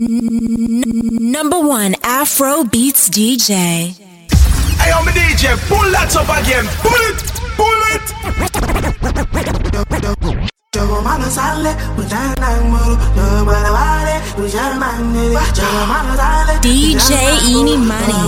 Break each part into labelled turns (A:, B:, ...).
A: Number one Afro Beats DJ.
B: Hey, I'm a DJ. Pull that up again. Pull it. Pull it.
A: DJ Eeny Money.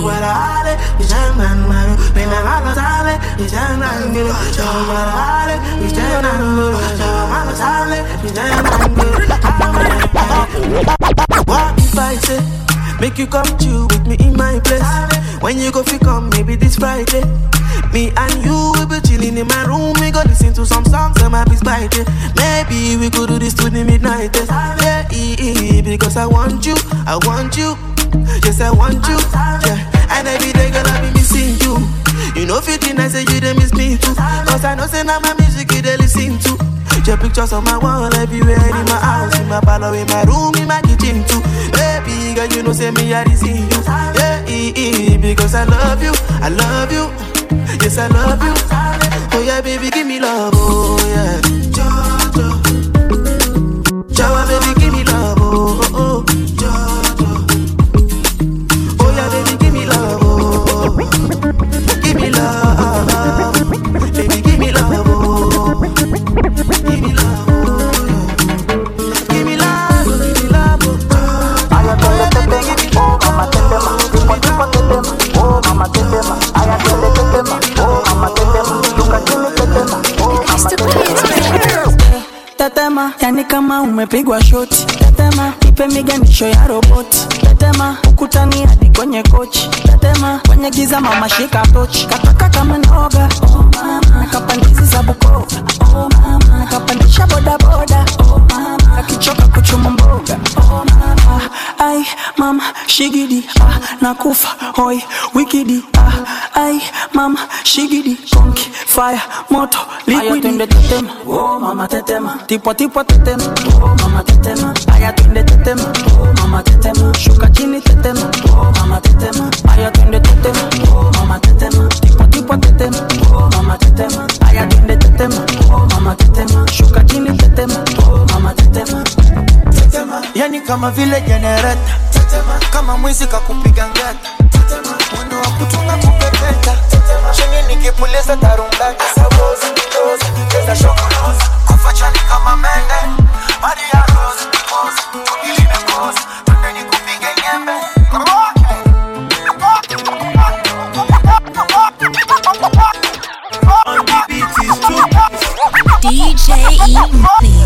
C: What if I say, make you come chill with me in my place? When you go fi come, maybe this Friday. Me and you will be chilling in my room. We go listen to some songs and my beats bite it. Maybe we could do this to the midnight. Yeah, because I want you, I want you. Yes, I want you. Yeah, and every day girl I be missing you. You know 15 I say you they miss me too. Cause I know say now my music you they listen to. Your pictures on my wall everywhere in my house, in my parlor, in my room, in my kitchen too. Baby girl, you know say me I see you. Yeah, because I love you, I love you. Yes, I love you. Oh yeah, baby, give me love. Oh yeah, Jojo, Jojo, baby, give me love. Oh oh, Jojo. Oh yeah, baby, give me love. Oh, give me love. Baby, give me love. Oh, give me love. Give me love. Give me love. Oh, mama tetema, oh mama tetema, aya tele tetema, oh mama tetema, luka chini tetema, oh mama tetema. Tetema, yani kama umepigwa shoti. Tetema, ipe miganisho ya roboti. Tetema, ukutani hadi kwenye kochi. Tetema, kwenye giza mama shika tochi. Kataka kama noga, oh mama, nakapandizi za Bukova, oh mama, nakapandisha boda boda, oh mama, akichoka kuchuma mboga, oh mama. Ay, mama, shigidi, nakufa, hoi, wikidi, ay, mama, shigidi, konki, fire, moto, liquidi. Aya twende tetema, oh mama tetema, tipo tipo tetema, oh mama tetema. Aya twende tetema, oh mama tetema, shuka chini tetema, oh mama tetema. Aya twende tetema, oh mama tetema, tipo tipo tetema, oh mama tetema. Aya twende tetema, oh mama tetema, shuka chini tetema, oh mama tetema. Yani kama vile generator, kama mwizi kakupiga ngata, mwendo wa kutunga kupepeta, chini nikipuliza tarumbeta, sabozi, dozi, keza shokolozi, kufachani kama mende, Maria Rose, Rose, tukilime Rose, tunde nikupige nyembe, on the beat is true.
A: DJ Eeny Money.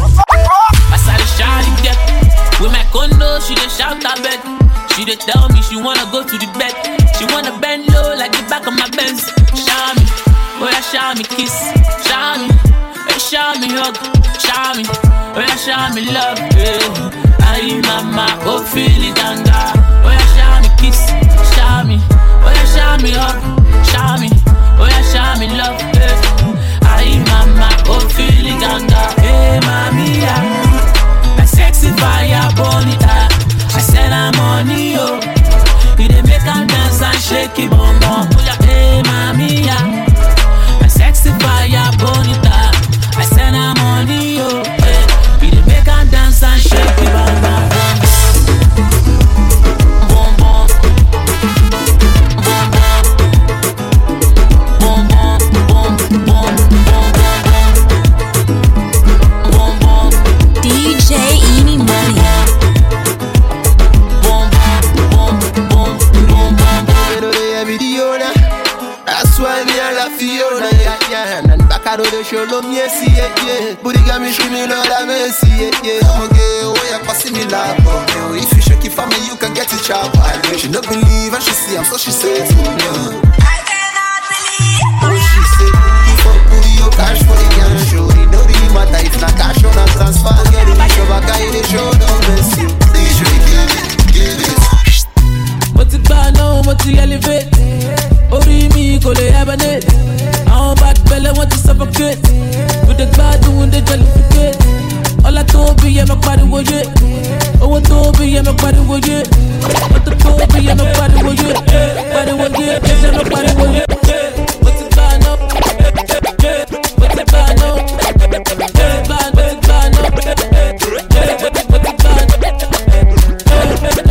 D: With my condo, she dey shout her bed. She dey tell me she wanna go to the bed. She wanna bend low like the back of my Benz. Show me, oh yeah, show me kiss. Show me, hey, show me hug. Show me, oh yeah, show me love. Hey. Aye mama, oh feel it ganga. Oh yeah, show me kiss. Show me, oh yeah, show me hug. Show me, oh yeah, show me love. Hey. Aye mama, oh feel it ganga. Hey mami, yeah. Sexy fire bonita, I said I'm on you. You dey make her dance and shake it, bum bum. Hey mami, yeah. My sexy fire bonita, I said I'm on you. Hey, you dey make her dance and shake it, bum bum bum bum bum bum bum bum bum bum.
A: DJ Eeny Money.
C: That's why me I love Fiona, yeah. And back out of the show, love me, see it, yeah. Booty got me screaming, Lord, I may see it, yeah. I'm a girl, oh, yeah, passing me love, oh. If you shake it for me, you can get it sharp. She don't believe and she see, I'm so she says, oh, no.
E: I cannot believe.
C: Oh, she said, for booty, you cash for the girl, show. It don't really matter if not cash on a transfer. Get it, show back, I the show, don't mess you. Please, give it.
D: But it's bad now, but you elevate. Ori mi kò lè hibernate. Àwọn bad belly want to suffocate. With the gbádùn they jollificate. Ọlá tó bí yẹ mọ pariwo yé. Owó tó bí yẹ mọ pariwo yé. Mọ́tò tó bí yẹ mọ pariwo yé. Pariwo yé, ẹsẹ̀ mọ pariwo yé. But it's bad now. But it's bad now. But it's bad now. But it's bad now.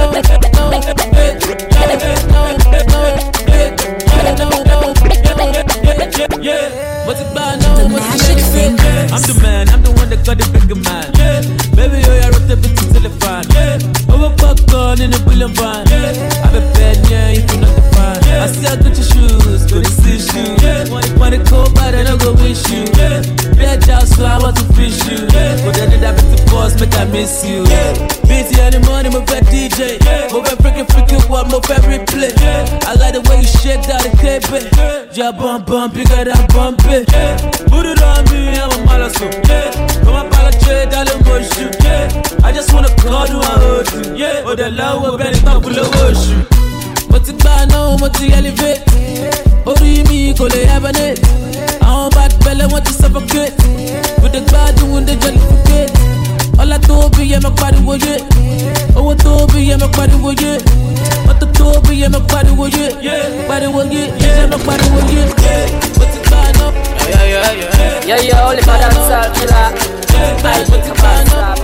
D: one in a billion band. I'm a bad yeah, if you not the fan. I see I got your shoes, go to see shoes. Money cold, but I don't go wish you. Bad job, so I want to fish you. But then that be the boss, make I miss you. Busy in the morning, my bad DJ. My bad freaking one, my favorite play. I like the way you shake that the cape. Yeah, bump, bigger than bump it. Put it on me, I'm a malasso. Come on, trade, motion. I just wanna call you and hold you. Oh, the love will be the top of the ocean. But it's bad now, but it's elevate. Oh, do you mean, call it hibernate? I'm bad belly, want to suffocate. With the bad, doing the jelly forget. All I do be, yeah, my body will get. Oh, what do be, yeah, my body will get. What the do be, yeah, my body will get. Body will get, yeah, my body will get. But it's bad now.
F: Yeah, only for that salt killer. I put the band up.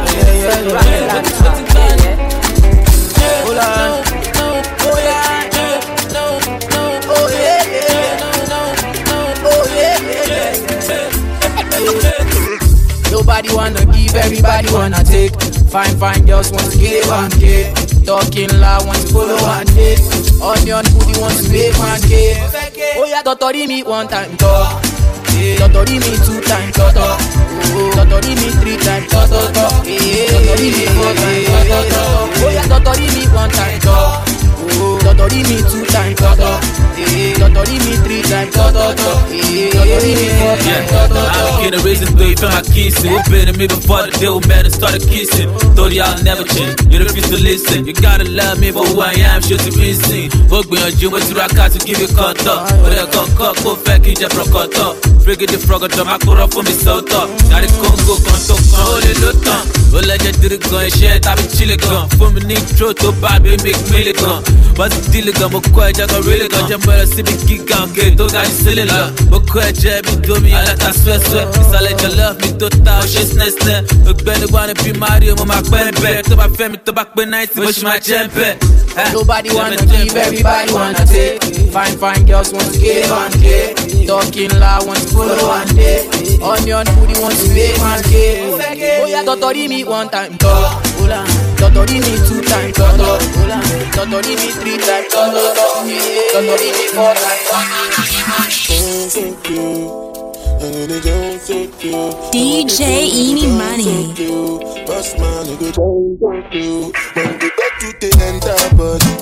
F: Hold on. Oh yeah. Oh yeah. Nobody wanna give, everybody wanna take. Fine girls want to give 1K. Talking loud want to follow 1K. Onion booty want to pay 1K. Oh yeah, Totori me one time talk. Totori me 2 times talk. Totori me 3 times talk. Totori me 4 times talk. Oh yeah, Totori me 1 time talk. Totori me 2 times talk. Totori me 3 times talk. Totori me 4 times talk.
D: I get a reason to you feel my kissing. Who better me before the deal man and started kissing? Thought y'all never change. You refuse to listen. You gotta love me for who I am. Sure to be seen. Work me on you, but you rock out to give you cut up. But I can't cut, go fake, you just rock up. Frigate the frog up, I could for me so tough. Now the Congo can't talk, only look down. Well, I just did it gun, shit, I be chilling gun. For me, need throat to baby, make me gun. But the deal gun, but quite I got really gun. Jump out, see me kick out, get to that silly love. But quite jab, me do me, I let us sweat. It's all like you love me, to town, she's nice. Look, Benny wanna be Mario, my baby. To my family, to back when I see my jump.
F: Nobody wanna give, everybody wanna take. Fine girls want to give 1K. Talking loud want to follow 1K. Onion booty want to pay 1K. Oh yeah, Totori me 1 time talk. Totori me 2 times talk. Totori me 3 times talk. Totori me 4 times talk.
A: DJ Eenie Money.
G: Boss man, you go when you get to the enter body.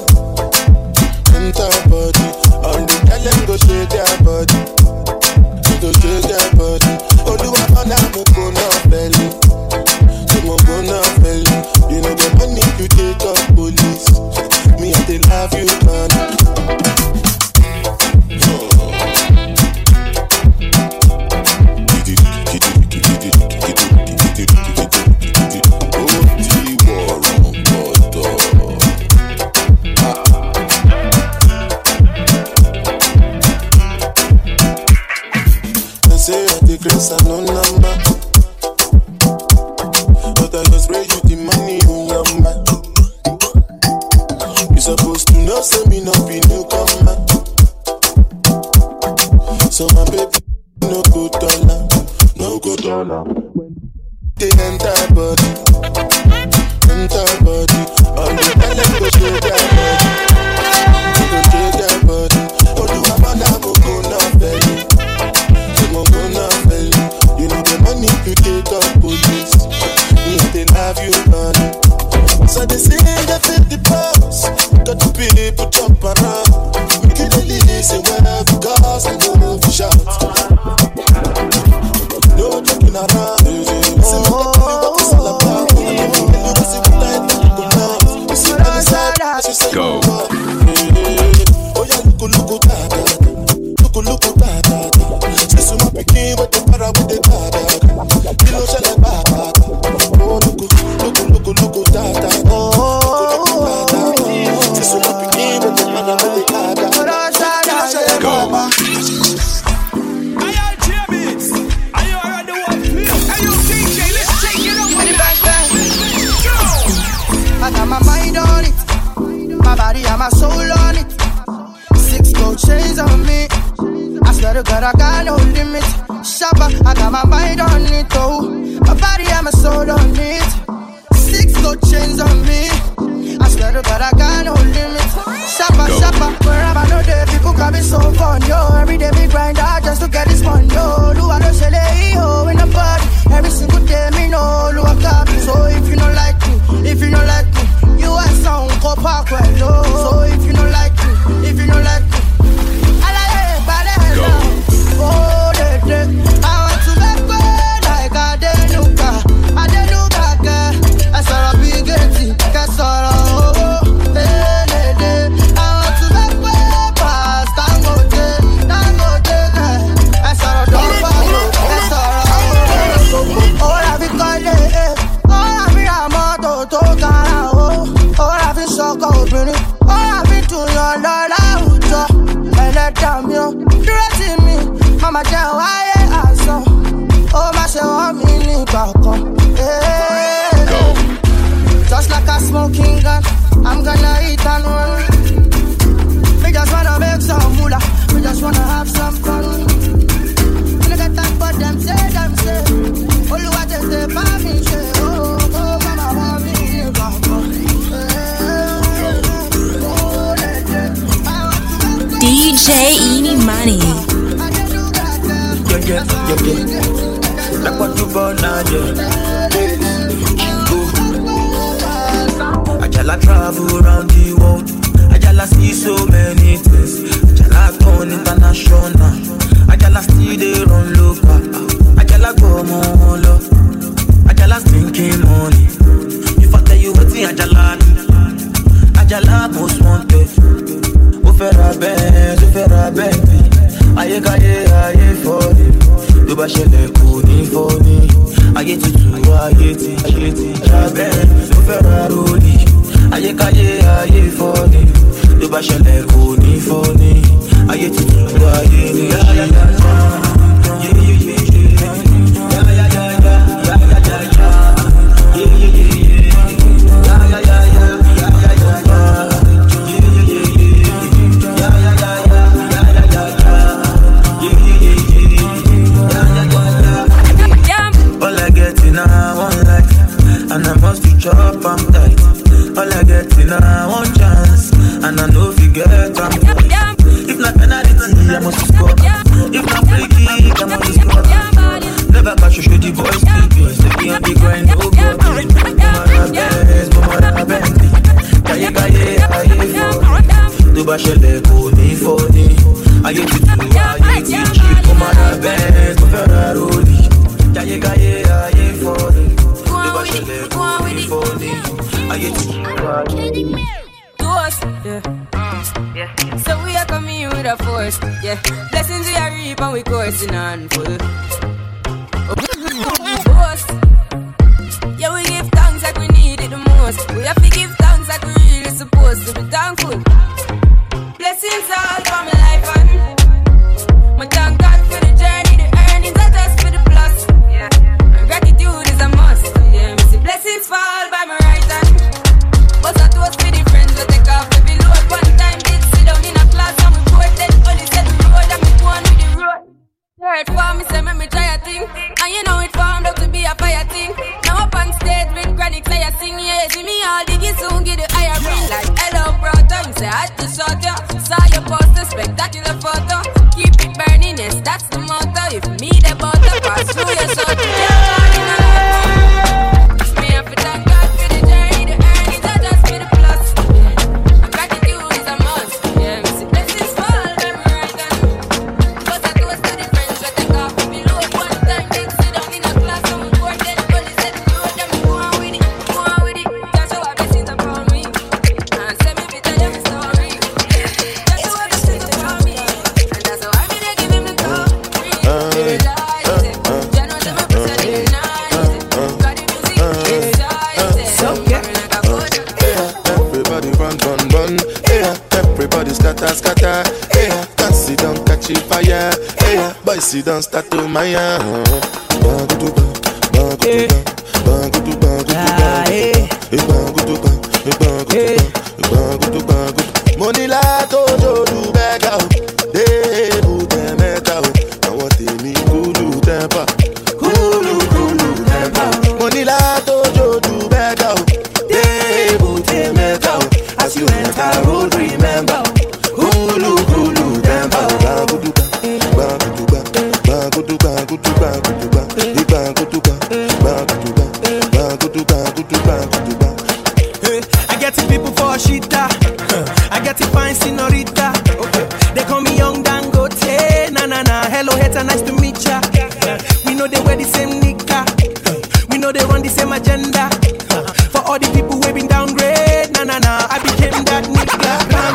G: All the talent go shake their body. Go shake their body. Oh, do I wanna go now belly? You won't go now belly. You know the money you take up police. Me I they love you, man. Grace and no number, but I just spray you the money on your mind. You supposed to know, say me not be newcomer. So my baby, no good dollar, no good dollar. When they enter body, all the talent go shake their body, go shake their body. Oh, do I wanna go now, baby? You know the money you take up police. Me they love you, man. So they say they fit the boss. Got the people jump around. Make it a listen wherever goes and go for shout. No joking around. Say me what it's all about. I don't know when you see what I think you go now. You see what I said, she said go. Oh yeah, look tata. Look tata. Say so my picking with the para with the tata. Kilo shell like baba. Oh look tata. Oh tata. Say so my picking with the para with the tata. Kilo shell like baba.
B: Are you J-Beats? Are you already walking? Are you DJ? Let's take it over now. Go!
C: I got my mind on it, my body and my soul on it. 6 gold chains on me. I swear to God, I got no limit. Shopper, I got my mind on it, oh. My body and my soul on it. 6 gold chains on me. I swear to but I got no limits. Shopper, wherever I know the people can be so fun, yo. Every day we grind hard just to get this one, yo. Do I don't say yo in the body. Every single day me know, do I got me. So if you don't like me, you are some go park well, yo. So if you don't like me, I like it, but I love. Oh, I want to make good like I did Luca, girl. I saw a big getty, I saw a Mama tell why I saw. Oh, my say want me need back on. Just like a smoking gun, I'm gonna eat and run. We just wanna make some moolah. We just wanna have some fun. When I get time for them say. Oh, you want to say for me, say. Oh, mama want me need back on.
A: DJ Eeny Money.
C: Yeah. Like what you born now, Ajala travel around the world. Ajala see so many things. Ajala turn international. Ajala still they run local. Ajala go more love. Ajala thinking money. If I tell you what's in Ajala, Ajala most wanted. Ufera baby. Aye for it. To ba shele kuni foni. Aye tutu aye ti jabe. So Ferrari. Aye for it. To ba shele kuni foni. Aye tutu aye and I must be chop and tight. All I get in I one chance, and I know if you get I'm if not penalty, I must score. If not free kick, I must score. Never catch you, show the boys sleeping. Steady on the grind, no go. Mama Bentley. Kaye for do ba shele kuni foni. Aye tutu, aye tichi. Mama Bentley, go Ferrari. Kaye for it.
H: So we are coming with a force, yeah. Blessings we are reap and we coursing on full. Yeah, we give thanks like we need it the most. We have to give thanks like we really supposed to be thankful. Blessings all for my life and my thank God for the journey, the earnings are just for the plus. Yeah, and gratitude is a must. Yeah, me see blessings fall by my right hand. But I toast for the friends that take off every load. One time did sit down in a class and we poured then only said the road and me go on with the road. Third form, me say me try a thing, and you know it formed up to be a fire thing. Now up on stage with chronic say I sing, yeah. See me all diggy soon get the higher ring like hello brother. You say I just shot ya, saw your poster, spectacular photo. Keep it burning, yes that's the motto. If me the butter pass through your soul, me have to thank God for the journey, the earnings are just for the plus. And gratitude is a must. Yeah, me see blessings fall by my right hand. But I toast to the friends that take off with me load. One time they sit down in a class and we poured then only said the road and me go on with it. Just show our blessings upon me and send me to tell them a story. Just show our blessings upon me, and that's how I be there give him the glory.
G: Everybody run. Everybody scatter. Yeah, can't sit down, catch it fire. Yeah, boy sit down, start to my money la tojo du bega o, de bu te meta o. Àwọn tèmi kulu temper. Money la tojo du bega o, de bu te meta o.
C: As you enter road, remember. Hulu, hulu, temper. I get the people for shita. I get the fine senorita. They call me Young Dangote. Na na na. Hello, hater, nice to meet ya. We know they wear the same nika. We know they run the same agenda. For all the people who been downgrade. Na na na. I became that nigga.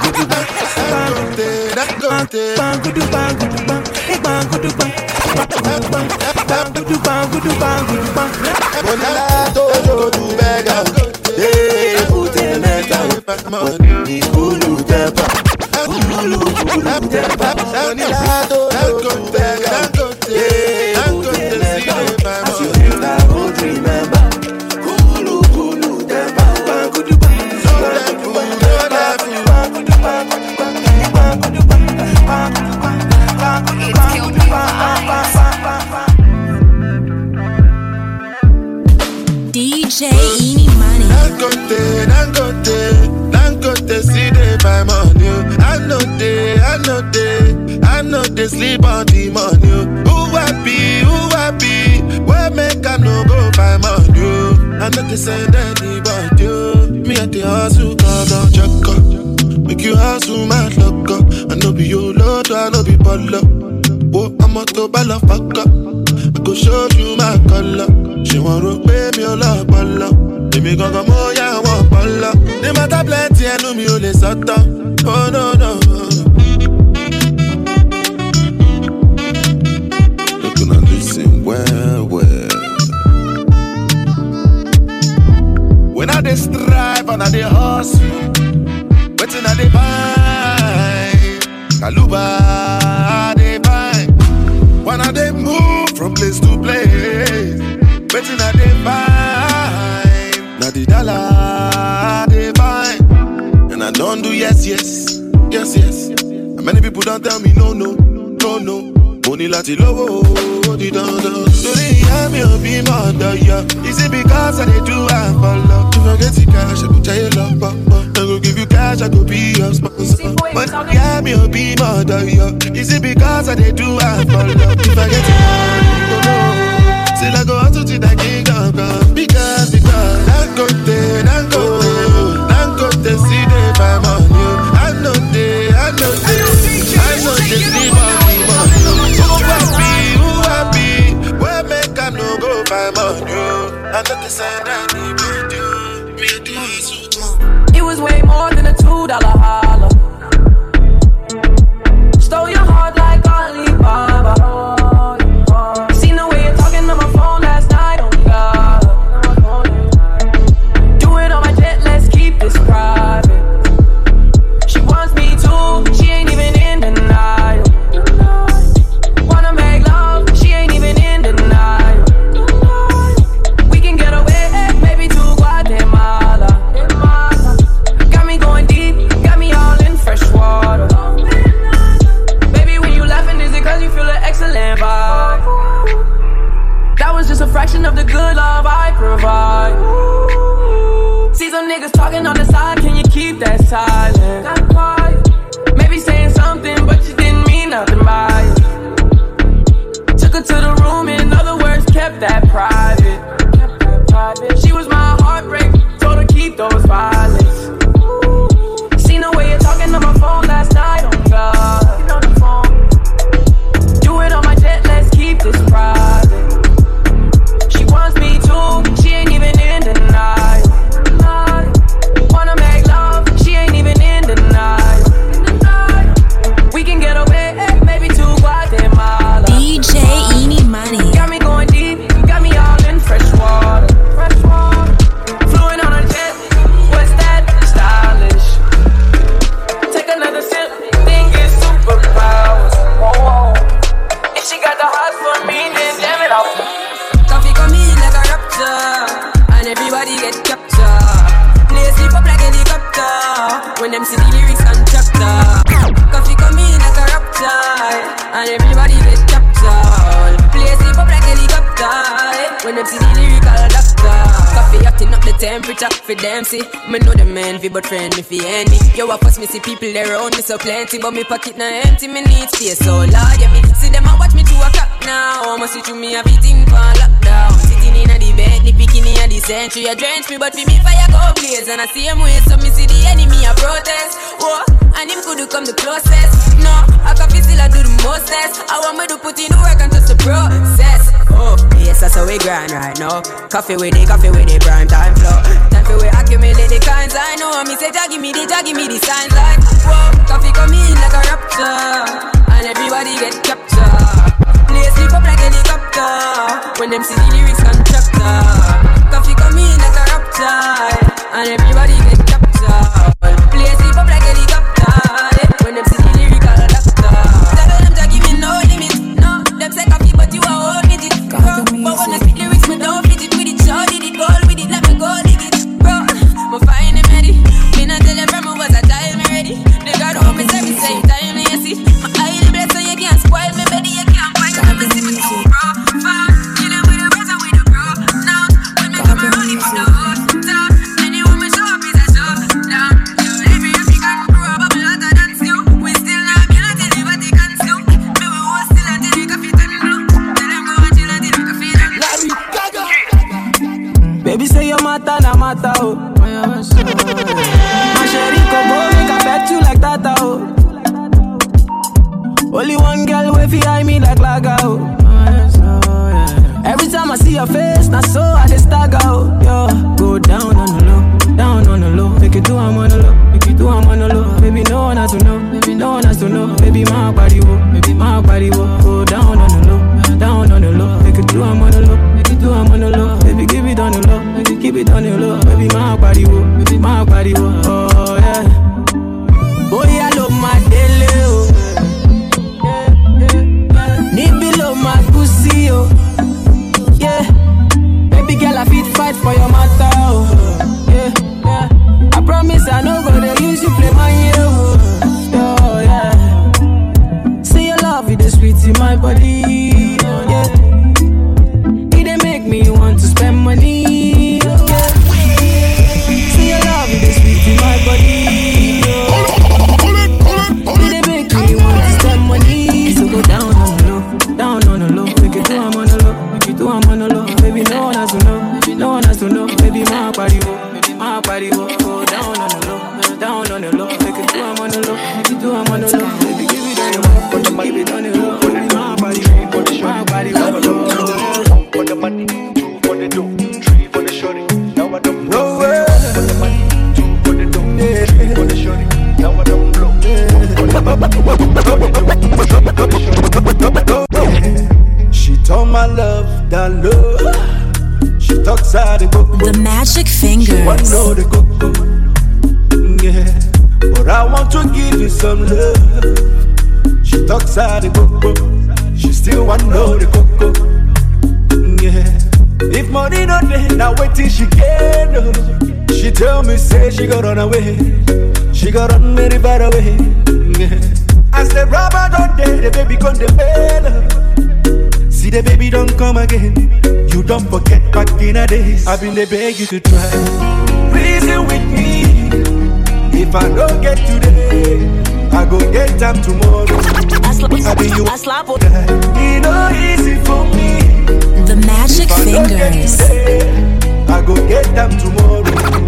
A: DJ Eeny Money.
G: Dangote, see they buy money. I know they sleep on the money. Who happy? Where make I no go buy money? I know they send anybody. Me at the hustle, cause don't check up. Make you hustle, my luck up. I know be your lord, I know be polo. Oh, I'm a to bala fuck up. I go show you my color. She want to pay me a lot, polo. Let me go more, yeah, I want polo. They matter plenty, I know me only sata. Oh no. Looking and listen well. When I dey strive and I dey hustle, waiting I dey find Kaluba I dey find. When I dey move from place to place, waiting I dey find. Now the dollar I dey find. And I don't do yes. And many people don't tell me no. Money lati lowo, di dandan. Sorry, I'm your be mother, yeah. Is it because I dey do and for love? If I get the cash, I go tell you love, I go give you cash, I go be your sponsor. But I'm your be mother, yeah. Is it because I dey do and for love? If I get the money, go no. Still I go out to the kingdom, because Dangote, see they buy money. I know they sleep on me money. Who happy? Where make I no go buy money? I know they send anybody. Me do it.
H: It was way more than a $2 holler. Stole your heart like Alibaba. Seen the way you're talking on my phone last night, oh God. Do it on my jet, let's keep this private. She wants me too, she ain't even in denial. Wanna make love, she ain't even in denial. We can get away, maybe to Guatemala. Got me going deep, got me all in fresh water. Baby, when you laughing, is it cause you feel an excellent vibe? That was just a fraction of the good love I provide. See some niggas talking on the side, can you keep that silent? Not quiet. Maybe saying something, but you didn't mean nothing by it. Took her to the room, in other words, kept that private. She was my heartbreak, told her keep those violets. Seen the way you're talking on my phone last night, oh God. You know the phone. Do it on my jet, let's keep this private. She wants me too, she ain't even in denial. Wanna make love, she ain't even in denial. We can get away, maybe to Guatemala.
A: DJ Eeny Money.
H: Got me going deep, got me all in fresh water. Fluent on a jet, what's that? Stylish. Take another sip, think it's superpowers. Whoa. If she got the heart for me, then damn it, I'll coffee come in like a raptor, and everybody get captured. Play sleep up like a helicopter, when them see the lyrics contractor. Coffee come in like a raptor, and everybody get captured. Play sleep up like a helicopter, when them see the lyrical doctor. Coffee acting up the temperature for them see. Me know the man fi but friend me fi any. Yo, I pass me see people there around me so plenty, but me pocket na empty. Me need space so Lord, yeah me see them a watch me 2 o'clock now. Almost see through me a beating for lockdown. Sitting in a the bed, the bikini a the century. A drench me but fi me fire go blaze. And I see him way so me see the enemy a protest. Oh, and him could come the closest. No, I can feel still I do the mostest. I want me to put in the work and touch the process. Oh, yes, that's how we grind right now. Coffee with the prime time flow. Time for we accumulate the kinds I know. Me say, give me the signs like, whoa, coffee come in like a rapture. And everybody get captured. Play sleep up like helicopter. When them see the lyrics constructor. Coffee come in like a rapture. And everybody get captured. Play sleep up like helicopter. When them see the lyrical doctor. Tell them to give me no limit. No, them say coffee but you are all digit. Bro, but when I speak lyrics me don't fit it with it. Show did it, goal with it, let me go dig it. Bro, I'm fine and ready. Me not tell them from was a child me ready. They got home me every same time you see. My eye the blessed so you can't spoil me baby. You can't find me see me too bro. You know with the rest with the bro. Now when me come around it from the hood top. And you want me show up is a show down. You every African bro bubble hotter than stew. We still not be until the Vatican stew. Me we was still until the coffee turn blue. Tell them go until the coffee turn blue.
C: Baby say your matter na matter oh. My sherry come go make I bet you like that oh. Only one girl way fi eye me like laga oh. Every time I see your face, na so I dey stagger oh. Yo, go down on the low, down on the low. Make it do I'm on the low, make it do I'm on the low. Baby no one has to know, baby no one has to know. Baby my body wo, baby my body wo. Go down on the low, down on the low. Make it do I'm on the low, make it do I'm on the low. Baby give it on the low, make it keep it on the low. Baby my body wo, baby my body wo. Oh yeah. Boy I love my daily oh. Need below my pussy oh. Yeah, baby girl I fit fight for your matter oh. Yeah, yeah. I promise I no go to use you play my hero oh. Yeah. See your love with the sweet in my body oh, yeah. It dey make me want to spend money oh, yeah. See your love with the sweet in my body oh. It dey make me want to spend money. So go down on the low, down on the low. Make it do I'm on the low, make it do I'm on the low. Baby no one has to know, no one has to know. Baby my body wo, go down on the low, down on the low. Make it do I'm on the low, make it do I'm on the low. Baby give it on the low, give it on the low. Baby my body wo.
B: For the money, 2 for the dough, 3 for the shorty. Now I don't blow. For the money, 2 for the dough, 3 for the shorty. Now I don't blow. She told my love that love. She talks out the book.
A: The Magic Fingers.
B: She want know the cocoa. Yeah, but I want to give you some love. She talks out the cocoa. She still want know the cocoa. Yeah, if money not there, now wait till she get no. She tell me say she got run away. She got run very far away. Yeah. As the rubber don't there, the baby gone the bell. See the baby don't come again. You don't forget back in the days. I've been the beg you to try. Reason with me. If I don't get today, I go get time tomorrow. I be you. It no easy for me.
A: The Magic Fingers.
B: I go get them tomorrow.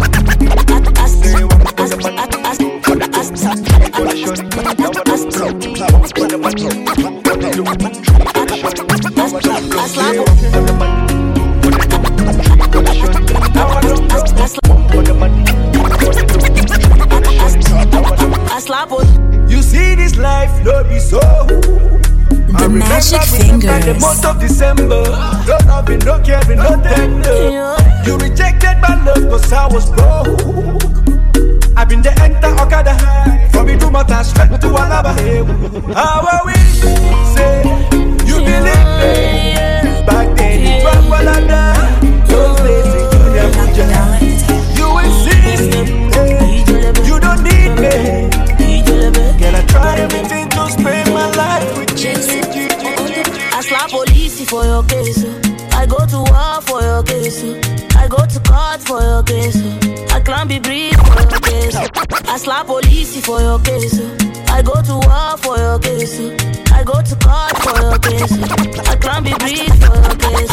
B: You see this life, no be so.
A: The Magic Fingers.
B: The month of December, no loving, no caring, no tender. You rejected my love cause I was broke. I've been the enter Okada high. From me to Mata straight to Alaba. How I wish, say, you believe me. Back then it was Walada. Those days you never judge. You insist, you don't need me. Can I try everything to spend my life with you?
I: I slap police for your case. I go to war for your case. I go to court for your case. I slap police for your case. I go to war for your case. I go to court for your case. I can't be breathed for your case.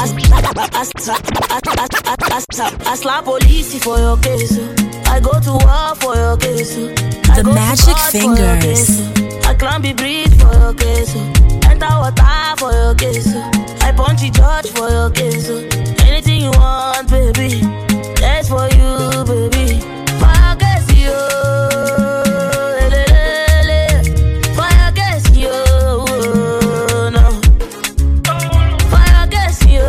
I: I slap police for your case. I go to war for your case.
A: The Magic Fingers.
I: I can't be breathed for your case. Enter water for your case. I punch the judge for your case. Anything you want, baby, that's for you, baby. Fire case, you. Fire case, you. No. Fire case, you.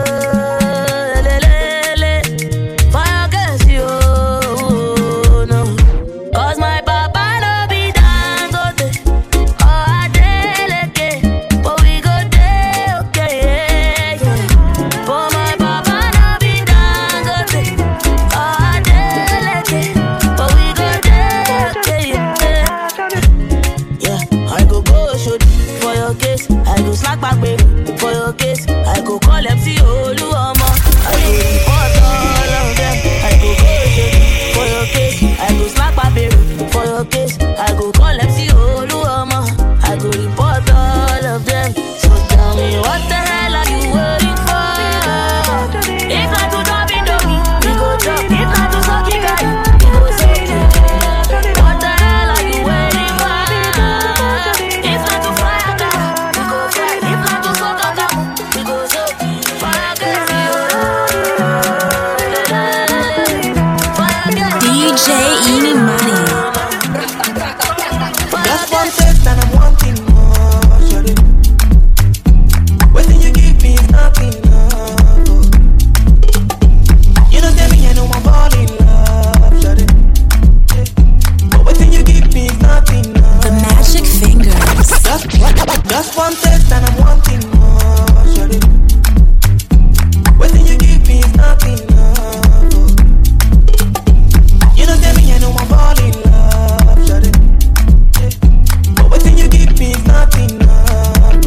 I: Fire case, you. No. 'Cause my papa no be Dangote. Oh, Adeleke. But we go there, okay, yeah, yeah. For my papa no be Dangote. Oh, Adeleke. But we go there, okay, yeah. Yeah, I go shoot for your case. I go slack back, baby, for your case. I go call MC Oluomo. I go report all of them. I go shoot for your case. I go slack back, baby, for your case. I go call MC Oluomo. I go report all of them. So tell me, what the hell are you waiting for? If not to drop in me, we go drop. If not to suck it, we go suck it. What the hell are you waiting for? If not to fly a car, we go fly. If not to suck a car, we go suck. Fire girls,
A: DJ Eeny Money.
C: Just one taste and I'm wanting more, shawty. Waiting you give me is not enough. You don't tell me I know I'm falling in love, shawty. But waiting you give me is not enough.
A: The Magic Fingers.
C: Just one taste and I'm wanting more, shawty. Waiting you give me is not enough. You don't tell me I know I'm falling in love, shawty. But waiting you give me is not enough.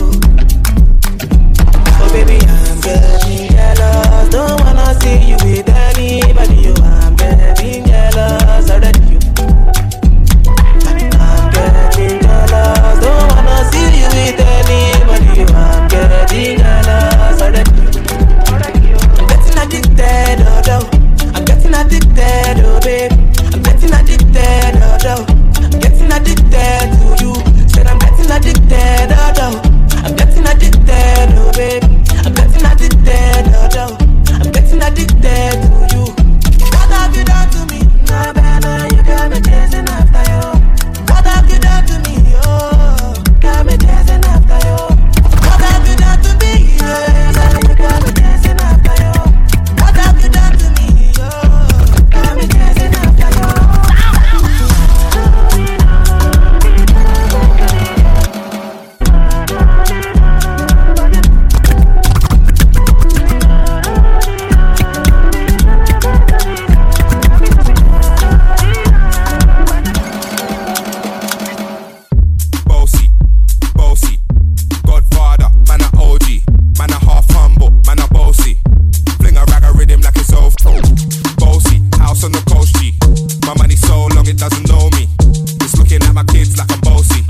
C: Oh baby, I'm getting jealous. Don't wanna see you with anybody. Oh, I'm getting jealous already. I'm getting jealous. Don't wanna see you with anybody. Oh, I'm getting jealous already. I'm getting addicted, oh no. I'm getting addicted, oh babe. I'm getting addicted, oh no. I'm getting addicted to you. Said I'm getting addicted, oh no. I'm getting addicted, oh babe. I'm getting addicted, oh no. I'm getting addicted to you. What have you done to me? Nah, better, you got me chasing after you. What have you done to me? Oh, got me chasing after you. What have you done to me? Yeah, you got me chasing after you. What have you done to me? Oh, got me chasing after you.
B: Bossy, bossy, Godfather, man a OG, man a half humble, man a bossy. Fling a rag a rhythm like it's off. Bossy, house on the coast G. My money so long it doesn't know me. It's looking at my kids like I'm bossy.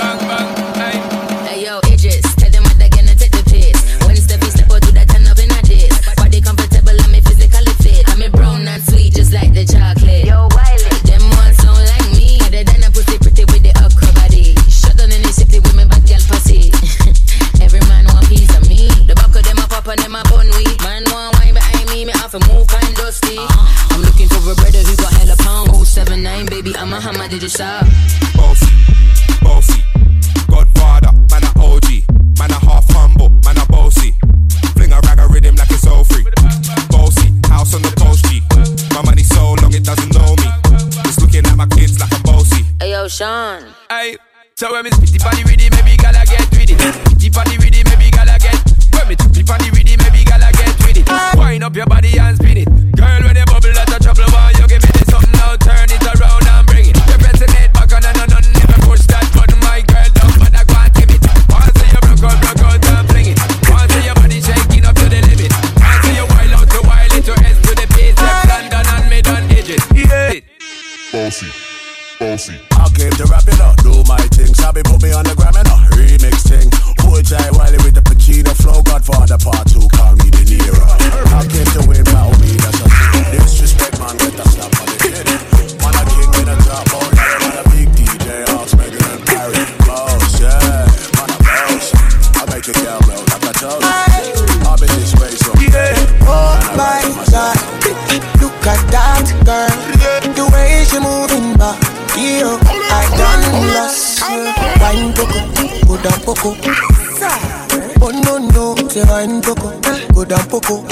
H: Hey yo, Idris, tell them what they're gonna take the piss. When Steffi step out, do that turn up in a diss. Body comfortable, I'm physically fit. I'm brown and sweet, just like the chocolate. Yo, Wiley, them all sound like me. Other than a pussy pretty with the upper body. Shut down in the city with me bad girl pussy. Every man want piece of me. The back of them a pop and them a bun weed. Man want wine behind me have to move kind dusty. I'm looking for a brother who got hella pound. 079, baby, I'm a hammer, did you stop?
B: Bossy, bossy, Godfather, man a OG, man a half humble, man a bossy. Fling a rag a rhythm like it's all free. Bossy, house on the coast G. My money so long it doesn't know me. It's looking at my kids like I'm bossy.
H: Hey yo, Sean.
F: Aye, so when me spit it on the rhythm, maybe gala get with it. Spit it on the rhythm, maybe gala get. When me tip it on the rhythm, maybe gala get with it. Wind up your body and spin it. Girl, when you bubble that's a trouble, why you give me this something now? Turn it around and bring it. You resonate back on and never push that button, my girl. Don't bother, go and give it. Once you broke out and fling it. Once your body shaking up to the limit. Once you wild out to wild it to S to the base. Left London and mid on edges. Yeah.
B: Bossy,
J: bossy. I came to rap it up, do my thing. Sabi put me on the gram and a remix thing. Pull Jai Wiley with the Pacino flow. Godfather part 2, call me De Niro. I came to win, battle me, that's a thing. Disrespect, man, get a slap on the kid. Man, a king in a top, oh, yeah, man, a big DJ, Hawks, Megan and Barry. Boss, yeah, man, a boss. I make a girl melt like a toast. I've been this way, so
C: yeah. Oh my God, look at that girl. The way she moving back, yo, I done lost. Wine poco, go down poco. Oh no, say wine poco, go down poco.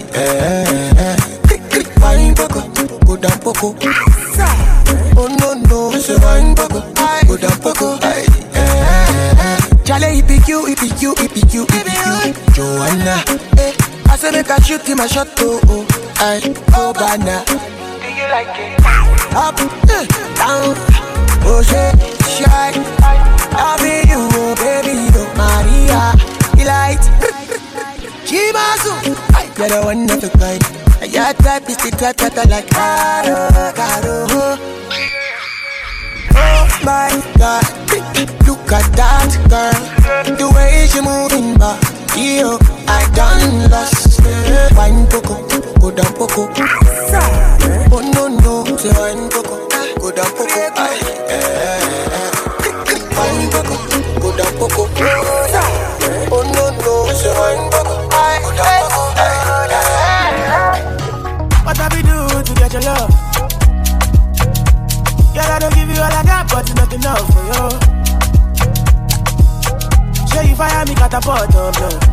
C: Wine poco, go down poco. Oh no, say wine poco, go down poco. Charlie, EPQ, Joanna. I say make a shoot in my shot, oh, banana. Do you like it? Up, down, oh shit, shy. I'll be you, oh baby, oh Maria. Delight, Chimazu. You're the one of a kind. Your type is the type that I like. Caro. Oh my God, look at that girl. The way she moving back, yo, I done lost. Wine poco, go down poco. Oh no, say wine poco, go down poco. Wine poco, go down poco. Oh no, say wine poco, go down poco. What have you do to get your love? Girl, I don't give you all I got, but it's not enough for you. Say you fire me, catapult of love.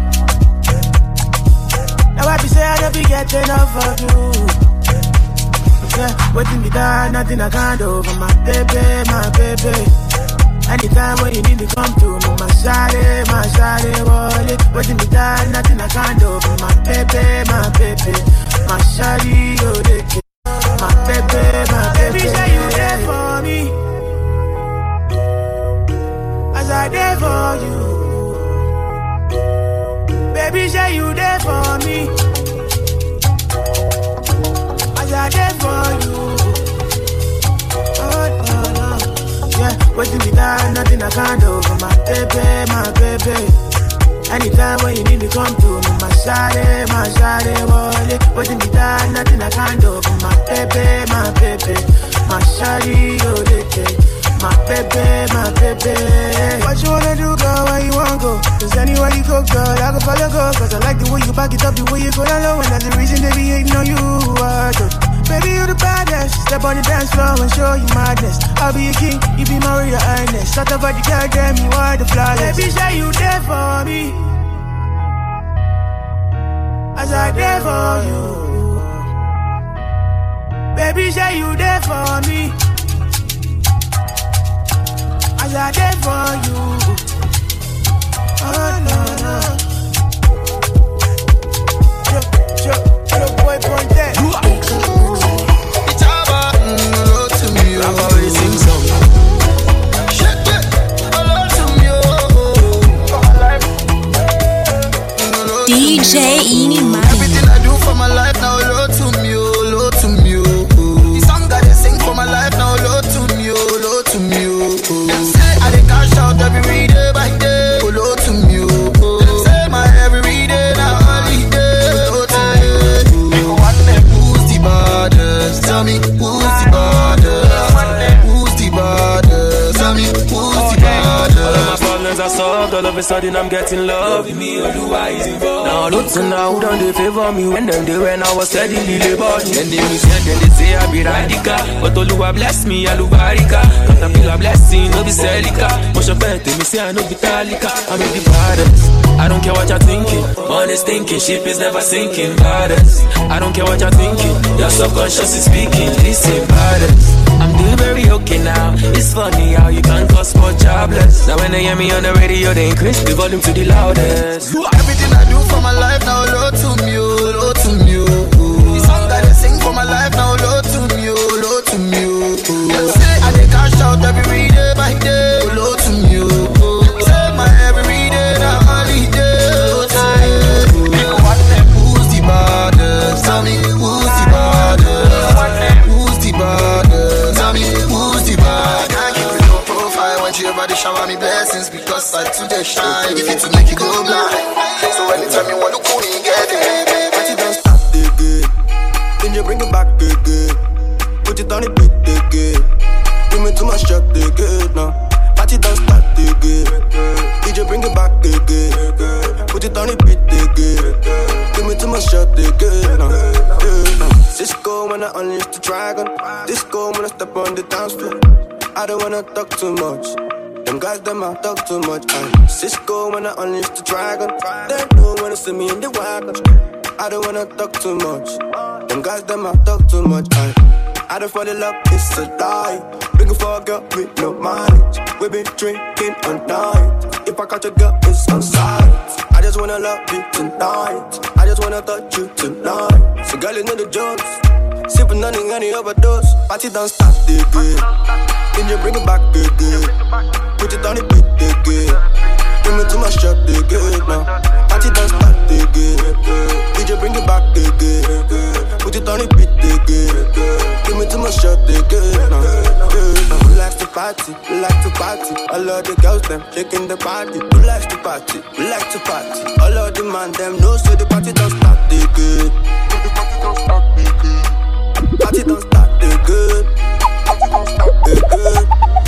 C: Now I be say I don't be getting enough of you. Yeah, waiting me down, nothing I can't do for my baby. Anytime when you need me, come to me, my shawty, wallet. Waiting me down, nothing I can't do for my baby. My shawty, oh, they kill. My baby, say you there for me, as I there for you. Baby, say you there for me, as I there for you. Oh, no. Yeah, waiting me down, nothing I can't do for my baby. Anytime when you need me, come to me, my shawty, wallet. Waiting me down, nothing I can't do for my baby. My shawty, oh, they take. My baby. What you wanna do, girl, where you wanna go? Cause anywhere you go, girl, I go follow, go. Cause I like the way you back it up, the way you go down low. And that's the reason they be hating on you, baby, you the baddest. Step on the dance floor and show you madness. I'll be a king, you be my real highness. Shut up, the girl, damn, you are the flawless. Baby, say you there for me, as I there for you. Baby, say you there for me, as I there for you. Oh no. Yo, boy, point that. It's over. Hello to me. I've already sing some. Shit, hello to me.
A: DJ Eeny Money.
C: Everything I do for my life now, hello to me. The song that I sing for my life now, hello to me. Them say I dey cash out every day by day. Hello to me. Them say my every day now holiday. Hello to me. Who's the baddest? Tell me who's the baddest? Who's the baddest? Tell me who's the baddest?
K: All of my problems are solved. All of a sudden I'm getting love. Me or do I is involved? Now look to now, who done they favor me when them they when I was steadily laboring. Then they mishear, then they say I be radical. But Oluwa bless me, Alubarika. Cause I feel a blessing, no be Celica. Push up at me, say I no be Talika. I'm in the baddest. I don't care what you're thinking. Money's thinking, ship is never sinking. Baddest. I don't care what you're thinking. Your subconscious is speaking. Listen, baddest. I'm doing very okay now. It's funny how you can cause more jobless. Now when they hear me on the radio, they increase the volume to the loudest.
C: Everything I do for my life now, hello to me. The song that I sing for my life now, hello to me. Them say I dey cash out every day by day. Hello to me. Say my every day now holiday. Hello to me. Who's the baddest? Tell me who's the baddest? Who's the baddest? Tell me who's the baddest?
L: Jehovah, they shower me blessings because I today shine. If it to make you go blind. So anytime you want to cool me, get it. Party don't stop again. Then you bring it back again. Put it on the beat again. Give me too much shot again now. Party don't start again. DJ bring it back again. Put it on the beat again. Give me too much shot again now. Cisco when I unleash the dragon. Disco when I step on the dance floor. I don't wanna talk too much. Them guys them I talk too much. Cisco when I unleash the dragon. They know when they see me in the wagon. I don't wanna talk too much. Them guys them I talk too much. I don't fall in love, it's a lie. Looking for a girl with no mileage. We been drinking all night. If I catch a girl, it's on sight. I just wanna love you tonight. I just wanna touch you tonight. So girl, you know the jokes. Sipping on any overdose. Party don't start again. Then you bring it back again. Put it on the beat again. Give me too much shot again now. Party don't start again. DJ bring it back again. Put it on the beat again. Give me too much shot again now. We like to party, we like to party. All of the girls them shaking the body. We like to party, we like to party. All of the man them know so the party don't start again. The party don't start again. Party don't start again. Party don't start again.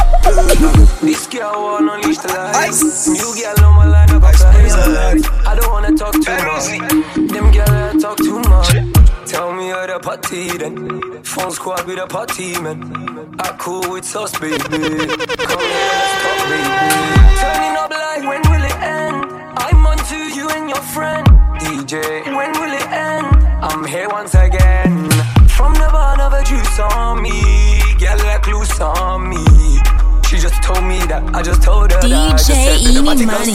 K: This girl wanna unleash the lights. New girl on my line up I don't wanna talk too much. Them girl talk too much. Tell me how the party then. Phone squad with a party man. I cool with sauce baby. Come here, let's talk baby. Turning up like when will it end? I'm on to you and your friend DJ. When will it end? I'm here once again. From never juice on me. Girl like loose on me. She just told me that, I just told her
A: DJ
K: that. DJ
A: Eeny Money.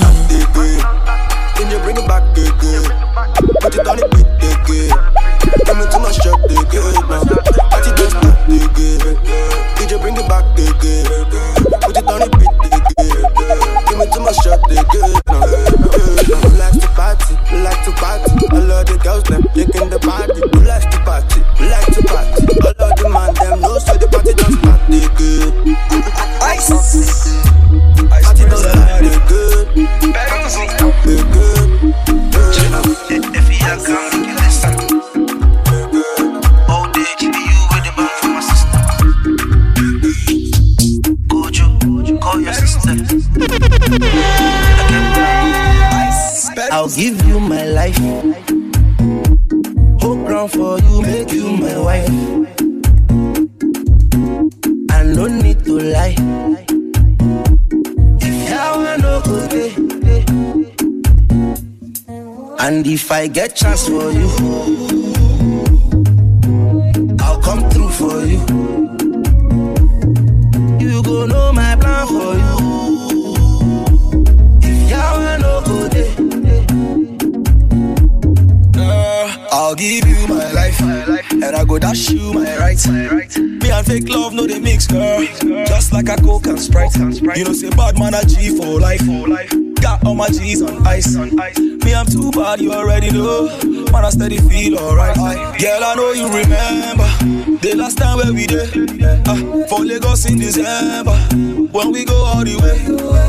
L: Then you bring it back again. Put it on the beat again. Give me too much shot again now. Party don't start again. DJ bring it back again. Put it on the beat again. Give me too much shot again now. We like to party, we like to party. All of the girls them shaking the body. We like to party, we like to party. All of the man them know so the party don't start again. Ice. Party don't start again. If he had come, make you listen. All day, give you with the man for my sister. Gojo, call your sister. I'll give you my life. Hold ground for you, make you my wife. I no need to lie. If you no good day. And if I get chance for you, I'll come through for you. You go know my plan for you. If y'all no go there, I'll give you my life, and I go dash you my rights. Me and fake love, no they mix, girl. Just like a Coke and Sprite. You know say bad man a G for life. Got all my G's on ice. Me I'm too bad, you already know. Man I steady feel alright. Girl I know you remember the last time where we did for Lagos in December. When we go all the way.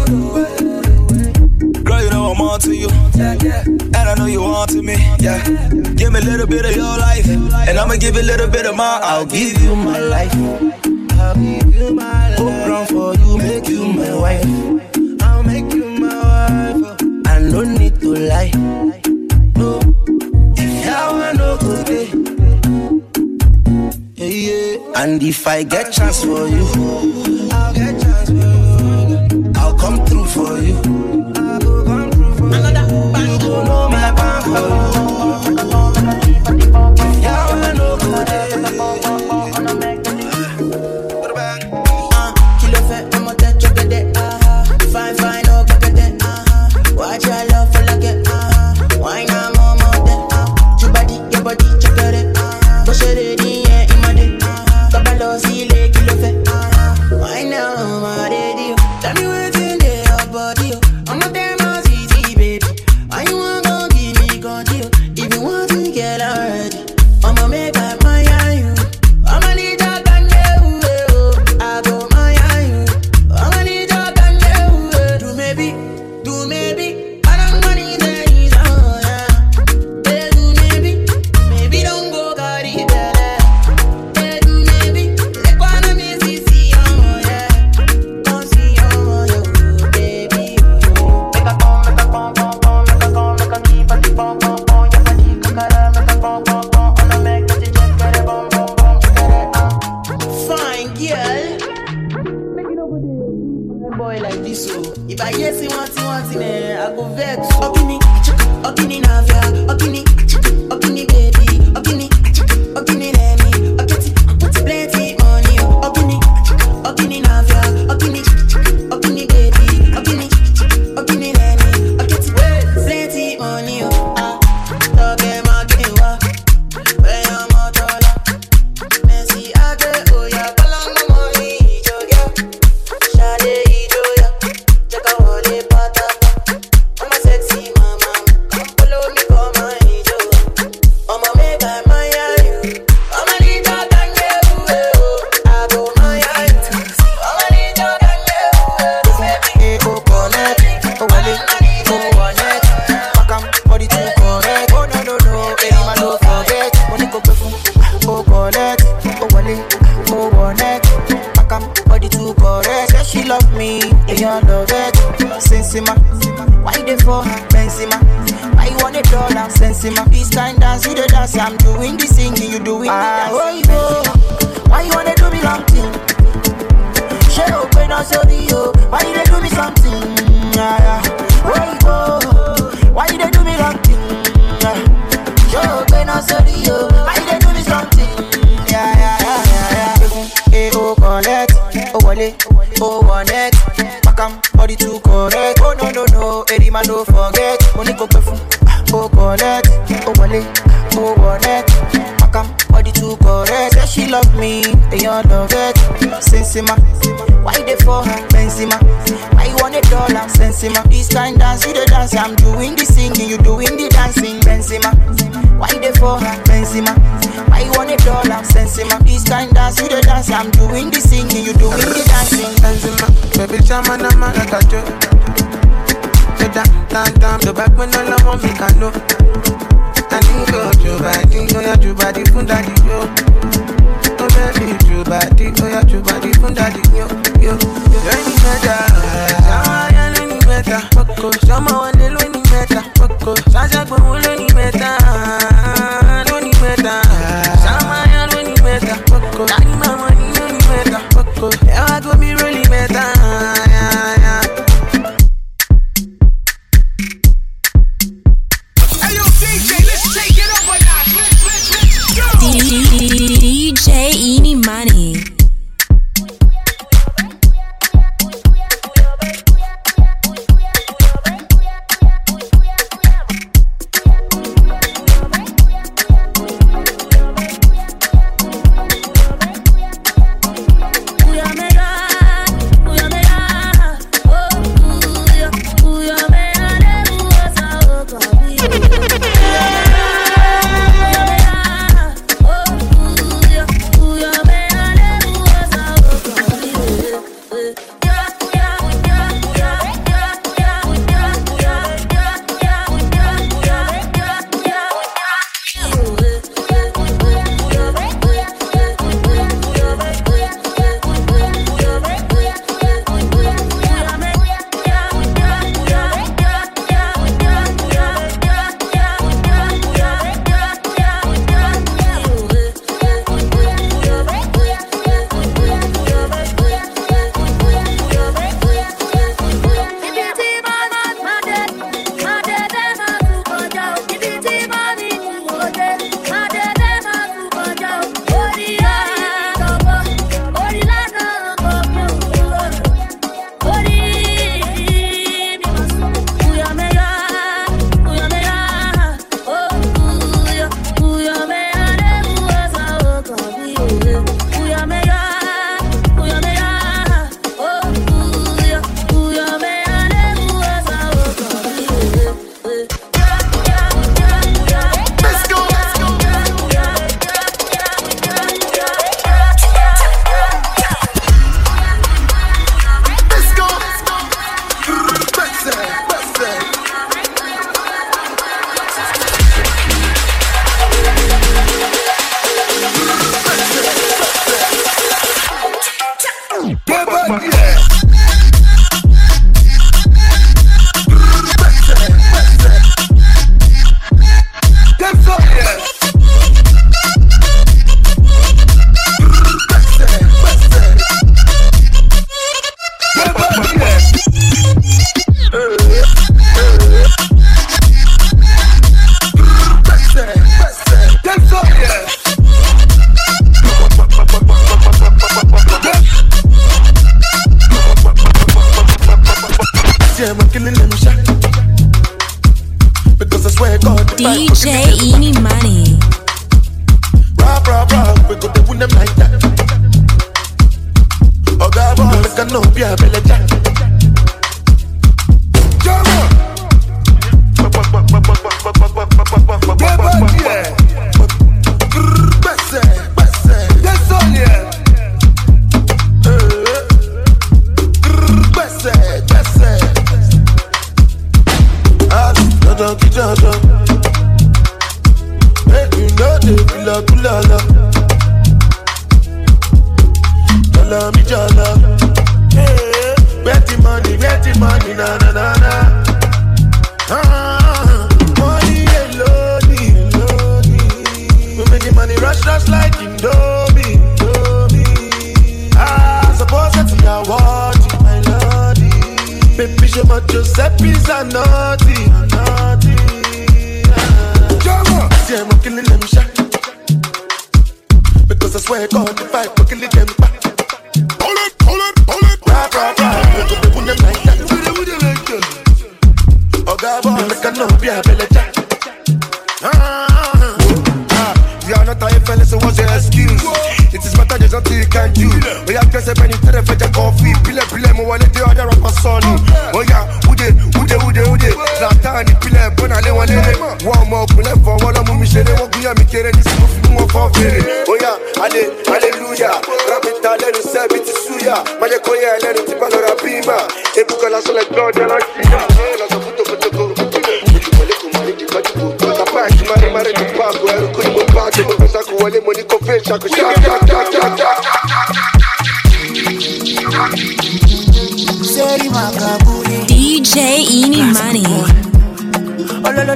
L: Girl you know I'm on to you, and I know you want to me. Yeah, give me a little bit of your life, and I'ma give you a little bit of mine. I'll give you my life. I'll give you my life. Hold ground for you, make you my wife. I'll make you my wife. I no need to lie. No, if you no good day, yeah. And if I get chance for you, I'll get chance for you. I'll come through for you. I'll come through for you. You go know my plan for you. If you no good day.
C: Kilo fait, I'm a touch of the fine, oh, back then, watch your love for like it, why not more than, your body, check it, push it in, yeah, in my day, Kabalo, see, kilo fait, boy like this, so if I hear see one thing, I go vex. Okini, Okini Navia, Okini, Okini baby, Okini, Okini Remy, Okini, plenty money, Okini, Okini Navia, Okini, Okini baby, Okini, Okini Remy, Okini, plenty money, Toge Makiwa, where your motola, Messi Ade, oh ya, Palanga money, Joya, Shade Joya, Jaka Wale Pata, I'm a sexy mama, come follow me, come on, Joya, I'm a make I maya you, I'm a little than you, I go maya you, I'm a little than you, go connect, oh wale, go connect, Makam, body to correct, oh no, any man don't forget, money go perfume, go connect, oh wale, go connect, Makam, body to correct, say she love me, and you love it, Sensima, why they for Benzema, why you want $1, Sensima, this kind dance, you the dance, I'm doing the singing, you doing the dance, why you wanna do me long thing, share open us audio, why you they do me something, why you they do me long thing, share open us audio, why you they do me something, oh collect, oh wale, oh one it, Makam, body to correct, oh no, any man don't forget, money go perfume, oh collect, oh wale, oh one it, Makam, body to correct, say she love me, and you love it, Sensima, why they for Benzema, why you want $1, Sensima, this kind dance, you the dance, I'm doing the singing, you doing the dancing, Benzema, why they for Benzema, why you want $1, Sensima, this kind dance, you the dance, I'm doing the singing, you doing the dancing,
M: Benzema, baby chama na maraca jo, tam, the back when all I want me can know, I think go your body, funda di yo, oh baby, your body, funda di yo, any better, any better, Poko, Shama one little any better, Poko, Saja Pumul any better, any better, Shama any better, Poko, Nani mama any better, Poko, I go be really better, Hey yo DJ, let's take it up a notch, let's go.
A: DJ Eeny Money.
G: See I'm killing them shot. Because I swear God
A: DJ Eeny Money.
G: Rob, we go to win them like that. Oh God, boy, make a no be a belly jack. Money, na na na na. Money, lonely. We making money rush like Indomie. Suppose that's your word, my lordy. Baby, show my Giuseppe's a naughty. See, I'm killing them shot. Because I swear God, if I kill them back. Hold it. Rap. They put them like that. Oh God, boy, make a no be a belly jack.
N: You are not a fella, so what's your excuse? It is matter, there's nothing you can do. We have to say, when you tell the fetch a coffee, pile, mo wallet, the other rapper son. Oh yeah, ude. Latani, pile, bonale, one more, pile, for one of me, shade, walk me, carry this move for feeling. Oh yeah, hallelujah. Rabbit, let us serve it to Suya. Majakoya, let it tip on a bima. Ebukala, so like God, and I see ya. Mare di pago, ero con il bacio, come sa che vuole money confession,
A: DJ Eeny Money.
C: Oh lo.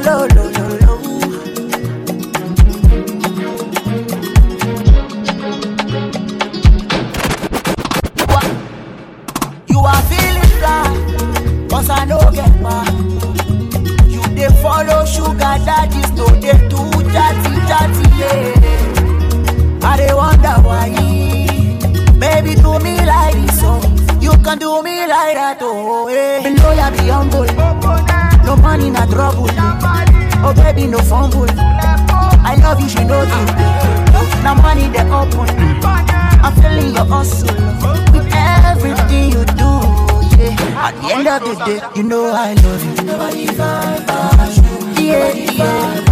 C: You are feeling fly, 'cause I know get mad. They follow sugar daddies, no they do chatty, yeah. I they wonder why. Baby, do me like this, so you can do me like that, oh yeah. Below ya be humble, no money, no trouble. Oh baby, no fumble. I love you, she know you. Now money they open. I'm feeling your hustle with everything you do. At the end of the day, you know I love you. Nobody find passion. Yeah.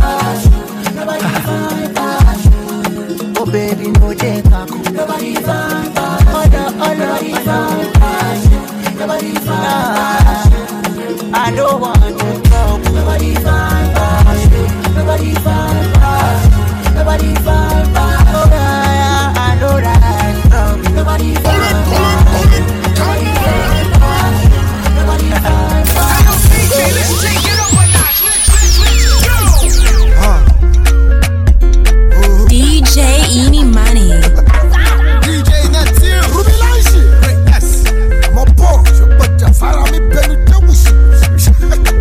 C: Oh baby, no they can't. Nobody find passion. Nobody find passion. Nobody find passion. I don't want to talk. Nobody find passion. Nobody find passion. Nobody find passion. Oh yeah, I know that. Nobody find passion.
O: Let's take it up a notch. Let's go.
A: DJ Eeny Money.
G: DJ Natir, Ruby Lanshi. Yes, I'm a boss. But Farah me Benny Dawusi.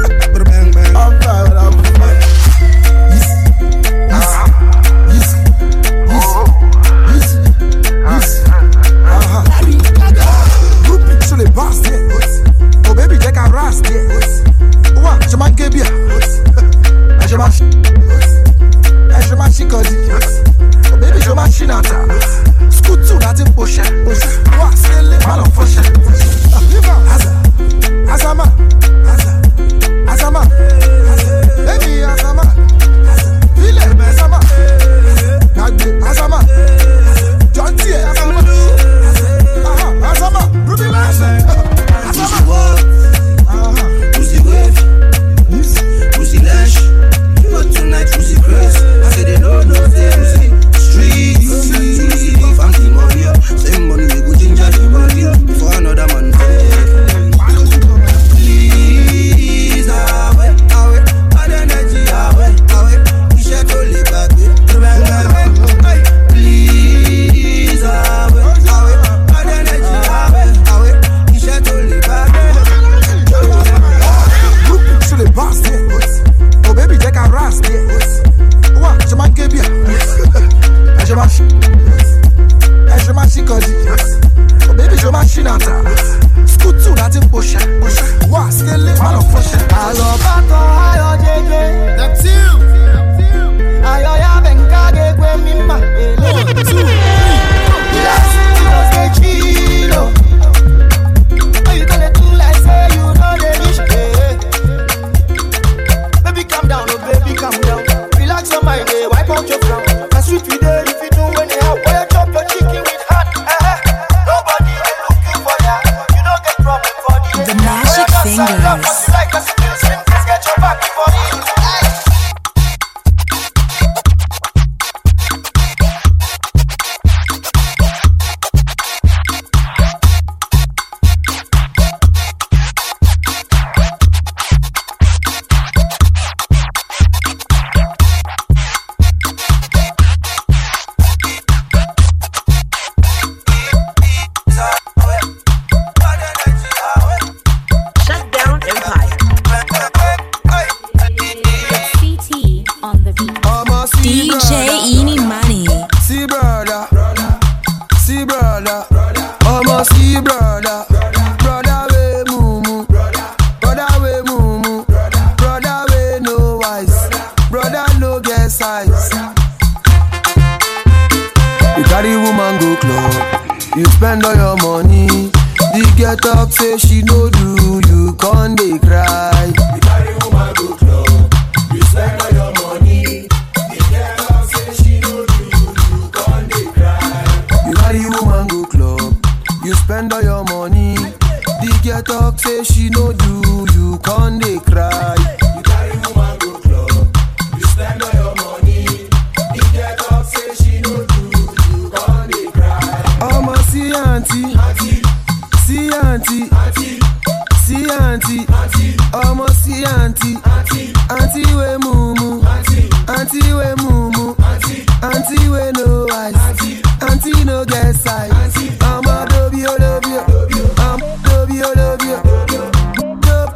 P: spend all your money. The girl talk say she no do, you can't dey cry.
B: You carry woman go club, you spend all your money. The girl talk say she no do, you can't dey cry.
P: You carry woman go club, you spend all your money. The girl talk say she no do, you can't dey cry.
B: You carry woman go club, you spend all your money. The girl talk say she no do, you can't dey cry.
P: I'ma see auntie, see auntie, see auntie, I'ma see auntie, auntie we mumu, auntie we mumu, auntie we no eyes, auntie no get size. I'ma love you, I'm love you, do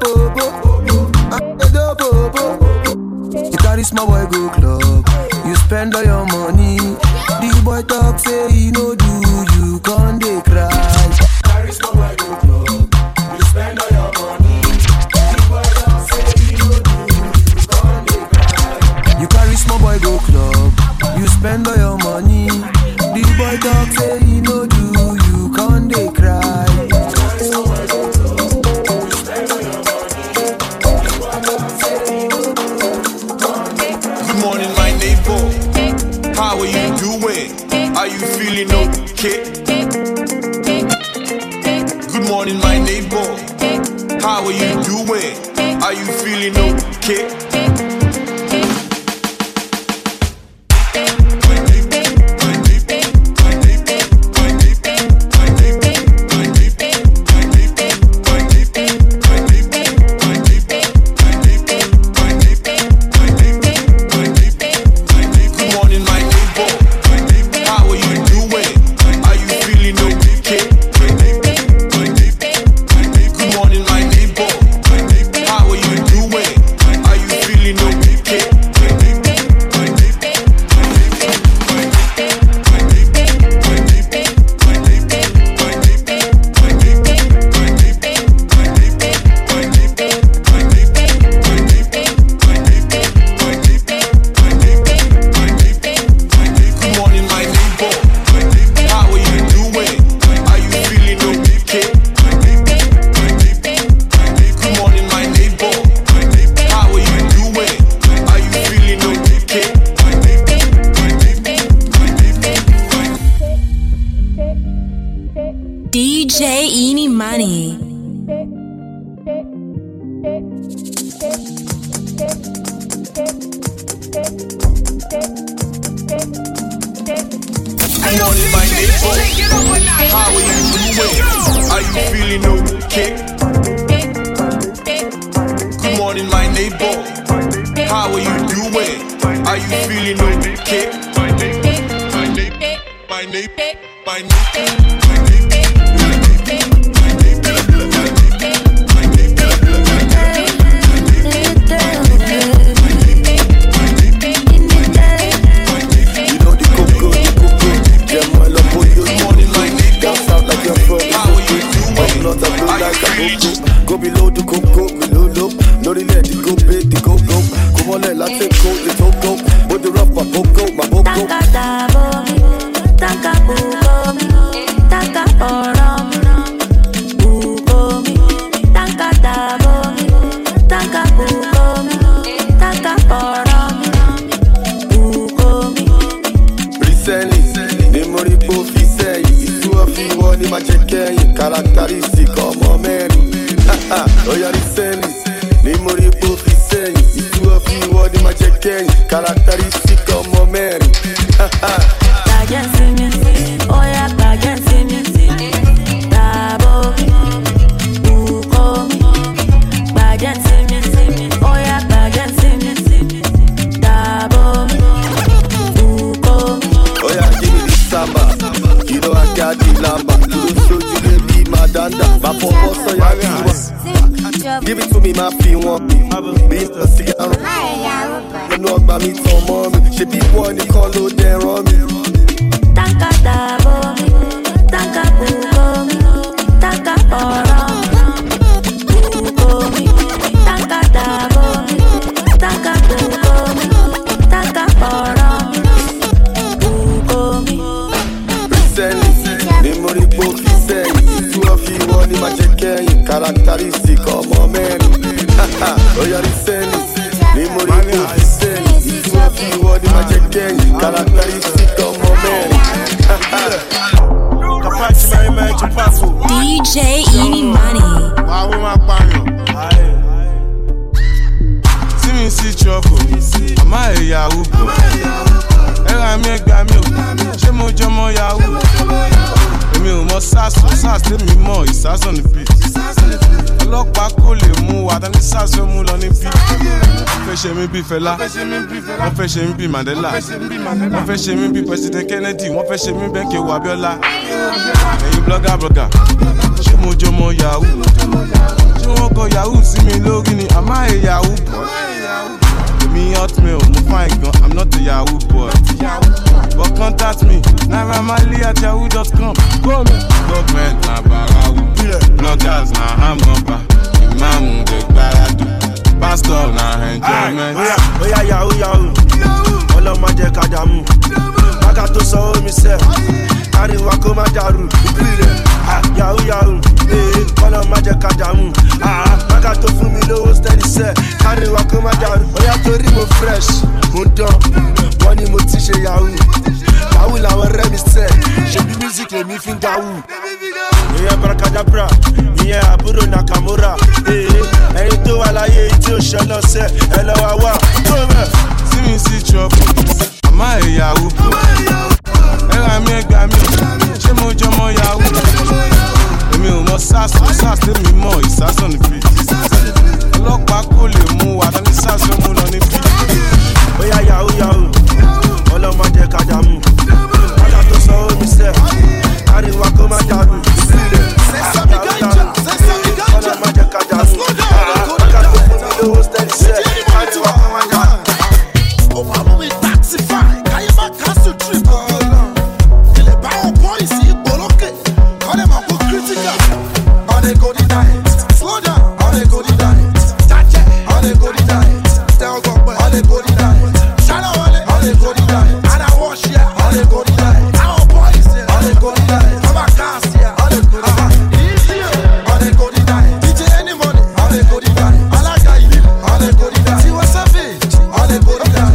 P: popo. You carry small boy go club, you spend all your money. The boy talk say he no do, you can't dey cry.
B: Carry small boy go club, you spend all your money. The boy talk say he no do, you can't dey cry.
P: You carry small boy go club, you spend all your money. The boy talk say he no do, you can't dey cry.
B: Carry small boy go club, you spend all your money. The boy talk say he no do, you can't dey cry.
Q: Good morning, my neighbor. How are you doing? Are you feeling okay? Good morning, my neighbor. How are you doing? Are you feeling okay?
A: DJ Eenie Money.
Q: Good morning, my neighbor. How are you doing? Are you feeling okay? Good morning, my neighbor. How are you doing? Are you feeling okay? My neighbor.
G: Go below the go below low. No relay the go big the go. Come on, let take go the go. But the rough my boko, my boko.
I: Tanka bugomi, tanka porom, bugomi, tanka dabomi, tanka bugomi, tanka porom, bugomi.
G: Recently, the money both he say it's too of you one in my check characteristic of my man. Oh yeah, recently, the money both he say it's too of you one in my check characteristic of my man.
I: Oh yeah, bagensi mi, dabo, bugomi, bagensi mi, oh yeah, bagensi mi, dabo, bugomi.
G: Oh yeah, give me the samba, you know I got the lamba. You don't show you baby my danda, my papa so ya give it to me, my fee one, be a cigar. You know about me, some mommy, she be one you call out there on me.
I: Tanka dabomi, tanka bugomi, tanka porom, bugomi, tanka dabomi, tanka bugomi, tanka porom, bugomi.
G: Recently, the money book
N: characteristic ọmọ mẹ́rin. Ó yọrí sẹ́ni, ní mo rí kó fi sẹ́ni. Ìtumọ̀ fi wọ́n ní máa jẹ́ kẹ́yìn, characteristic ọmọ mẹ́rin.
A: DJ Eeny Money.
Q: Wàá wọ́n máa pààyàn. See me see trouble, I'm a Yahoo boy. Ẹ̀rọ mi ẹgbà mi ò, ṣé mo jọ mọ Yahoo? Èmi ò mọ SARS tèmi mọ̀ ìsásàn ní beat. Ọlọ́pàá kò lè mú wa, tani SARS fẹ́ mú lọ ní beat. Wọ́n fẹ́ ṣe mí bí Fẹlá, wọ́n fẹ́ ṣe mí bí Mandela, wọ́n fẹ́ ṣe mí bí President Kennedy, wọ́n fẹ́ ṣe mí bẹ́ẹ̀ Kéwu Abíọ́lá. Ẹ̀yin blogger, ṣé mo jọ mọ Yahoo? Ṣé wọ́n kọ Yahoo sí mi lórí ni? I'm a Yahoo boy. Me hotmail, mo fine gun, I'm not a Yahoo boy. But contact me, naramali@yahoo.com. Government na barawu, bloggers na hamamba, imam de gbaradu, pastor na enjoyment.
N: Oya Yahoo, ọlọ́mọ jẹ́ kájàmú, bága tó sọ omi sẹ́, káríwá kó má dàrú, ìpìlẹ̀. Yahoo, ọlọ́mọ jẹ́ kájàmú, bága tó fún mi lówó steady sẹ́, káríwá kó má dàrú. Oya torí mo fresh, mo dán, wọ́n ní mo ti ṣe Yahoo. Yahoo làwọn rẹ́ mi sẹ́, ṣebí music lèmi fi ń dáwù. Ìyẹn Brakadabra, ìyẹn àbúrò Nakamura. Ẹyin tó wà láyé tí ó ṣẹ lọ́sẹ̀, ẹ lọ́ wá wá.
Q: See me see trouble, I'm a Yahoo boy. Ẹ̀rọ mi ẹgbà mi ò, ṣé mo jọ mọ Yahoo? Èmi ò mọ SARS tèmi mọ̀ ìsásàn ní beat. Ọlọ́pàá kò lè mú wa, tani SARS fẹ́ mú lọ ní beat.
N: Oya Yahoo, ọlọ́mọ jẹ́ kájàmú, bága tó sọ omi sẹ́, káríwá kó má dàrú, ìpìlẹ̀. Ọlọ́mọ jẹ́ kájàmú, bága tó fún mi lówó steady sẹ́, káríwá kó má dàrú.
G: Obama will taxify, can you back us to trip? Kile ba on boys, Boloke, call them up critical. On a go diet, slow down, on a go diet, Tache, on a go diet, tell go on a go diet, China on a go diet, and I wash here, on a go diet, our boys, on a go diet, our cars here, on a go diet, easy, on a go diet, DJ any money, on a go diet, I like I live, on a go diet, see what's up, on a go diet.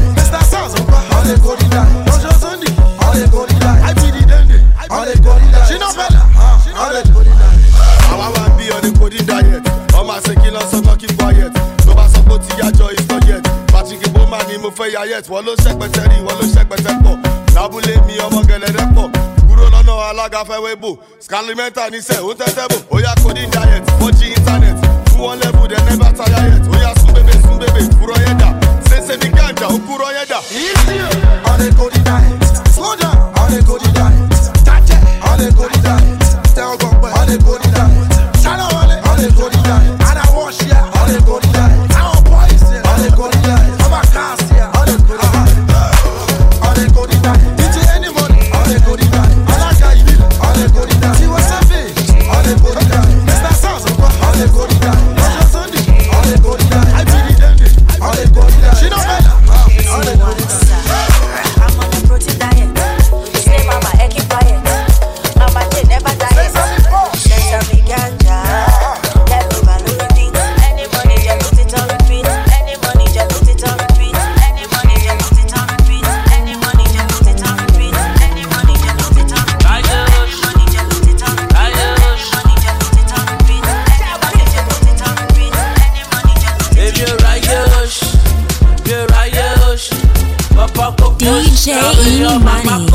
G: On a go die, Roger Sunday. On a go die, I be the dandy. On a go die, she no better. On a go die.
N: I want be on a go diet. I'm a second so not keep quiet. No matter support your joy is not yet. Patrick Bowman ni mo fẹ́ ya yet. Wọ́n ló ṣẹ́pẹ̀tẹ́rì, wọ́n ló ṣẹ́pẹ̀tẹ́pọ̀. Lábúlé mi ọmọ gẹ̀lẹ́dẹ́ pọ̀. Kúrò lọ́nà alága fẹ́ wébò. Scanlimenta ní sẹ́, ó tẹ́tẹ́ bò. Ó yá coding diet, 4G internet. 2 level, they never tire yet. Ó yá sún bébé, kúrò yẹ́dà. Sẹ́sẹ́ bí ganja, ó kúrò yẹ́dà.
G: On a go diet, slow down. On a go diet, Tache. On a go diet, tell go on a go diet, China on a go diet, and I wash here. On a go diet, our boys here. On a go diet, our cars here. On a go diet, on a go diet, DJ any money. On a go diet, I like how you live. On a go diet, see what's up, on a go diet, Mr. South. On a go diet, Roger Sunday. On a go diet, I be the dandy. On a go diet, she no better. On a go diet.
H: I'm on a protein diet. Say mama, keep quiet. Mama, they never diet. Say me ganja. Let me balloon repeat. Any money, just put it on repeat. Any money, just put it on repeat. Any money, just put it on repeat. Any money, just put it on repeat. Any money, just put it on repeat. Any money, just put it on repeat. Any money, just put it on repeat. Any money, just put it on repeat. Any money, just put it on repeat.
F: If you're right,
A: DJ Eeny Money.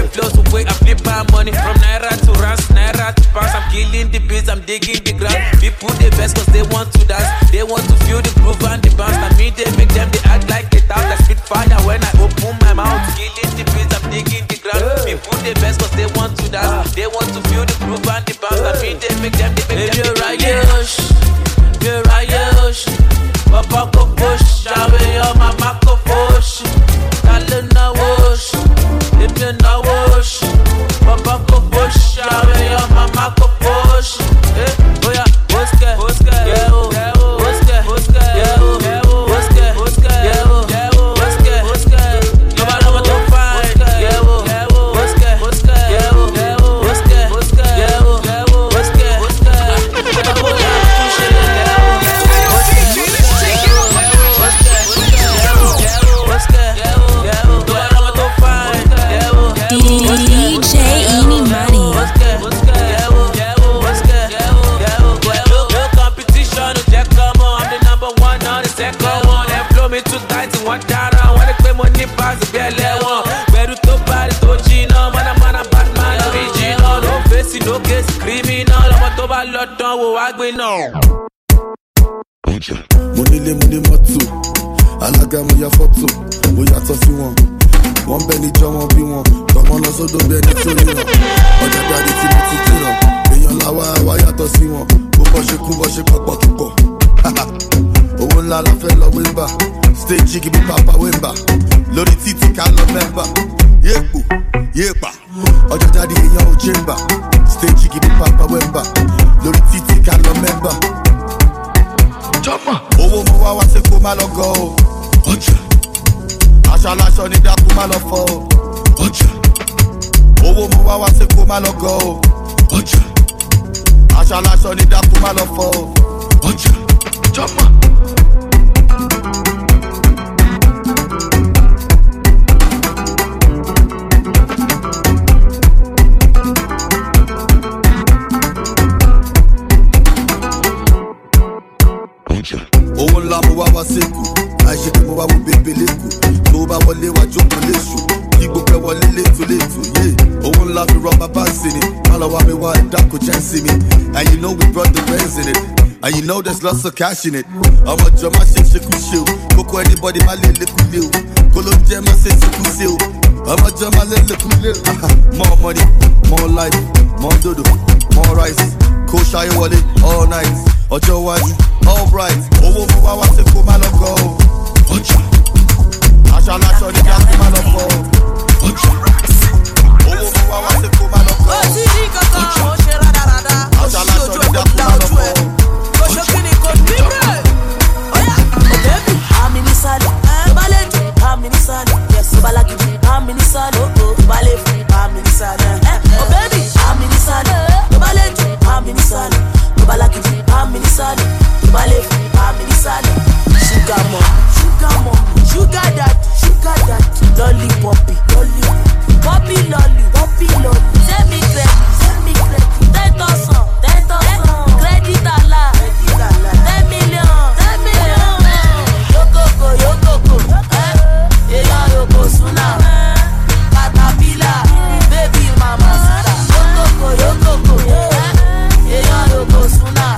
F: flows away, I flip my money. From Naira to Rans, Naira to Pounds. I'm killing the beats, I'm digging the ground. People they best cause they want to dance. They want to feel the groove and the bounce. I mean they make them, they act like they doubt. I spit fire when I open my mouth. Killing the beats, I'm digging the ground. People they best cause they want to dance. They want to feel the groove and the bounce. I mean they make them, they make them. You're right, Papa go push, Jabe your mama go push. Dale na wash, if you na wash. Papa go push, Jabe your mama go push. Oh yeah, what's that? Yeah, what's that? Yeah, what's that? Yeah, what's that? Nobody want to fight. Yeah, what's that? Yeah, what's that? Yeah, what's
G: mo nílé mo ní mọ́tò alága mo ya fọ́tò mo yàtọ̀ sí wọn wọ́n bẹ́ ní jọ wọn bí wọn tọmọ lọ sódò bí ẹni tó ríran ọjà dáadé tí mo ti kíran èèyàn làwa àwa yàtọ̀ sí wọn bó bọ́ ṣe kú bọ́ ṣe pọ̀pọ̀ púpọ̀ owó ńlá la fẹ́ lọ wéńbà stage kìí bí papa wéńbà lórí títì ká lọ mẹ́mbà yéèpò yéèpà ọjà dáadé èèyàn ò jẹ́mbà stage kìí bí papa wéńbà lórí títì ká lọ mẹ́mbà. Owó mo wá wá sí kó má lọ gọ o. Ọjà. Aṣọ aláṣọ ní dákú má lọ fọ o. Ọjà. Owó mo wá wá sí kó má lọ gọ o. Ọjà. Aṣọ aláṣọ ní dákú má lọ fọ o. Ọjà. Jọ́mọ̀. Owó ńlá mo wá wá sẹ́kù, àìṣe pé mo wá wo bèbè lẹ́kù. Tó bá wọlé wá jókòó léṣù, kí gbogbo ẹ wọlé létòlétò. Owó ńlá fi rọ bàbá sí ni, má lọ wá mi wá ẹ̀dá kò jẹ́ sí mi. And you know we brought the bands in it, and you know there's lots of cash in it. Ọmọ ìjọ má ṣe ṣekú ṣe o, kókó anybody má lè lékú lé o. Kó ló ń jẹ́ má ṣe ṣekú ṣe o, ọmọ ìjọ má lè lékú lé o. More money, more life, more dodo, more rice. Kó ṣayé wọlé all night, ọjọ́ iwájú. Alright, owó mo wá wá sí kó má lọ kọ́ o. Ọjà. Aṣọ aláṣọ ní dákú má lọ kọ́ o. Ọjà. Owó mo wá wá sí kó má lọ kọ́ o.
C: Ó ti rí kankan, ó ṣe rádaràda.
G: Aṣọ aláṣọ ní dákú má lọ kọ́ o.
C: Ó ṣe kí ni kò ní rẹ̀. Óyá, bébì. Àmì ní sálẹ̀, tó bá lè dùn, àmì ní sálẹ̀. Yẹ̀sì tó bá lágídí, àmì ní sálẹ̀. Tó bá lè fún, àmì ní sálẹ̀. Ó bébì, àmì ní sálẹ̀, tó bá lè dùn, àmì ní sálẹ̀. Tó bá lágídí, àmì ní sálẹ̀. Ballet, I'm in sugar mom, sugar daddy, lolly, poppy, lolly, send me credit, 10,000, credit Allah, 10 million, yokoko, yoko suna, caterpillar, baby mama sita, yokoko, yoko suna.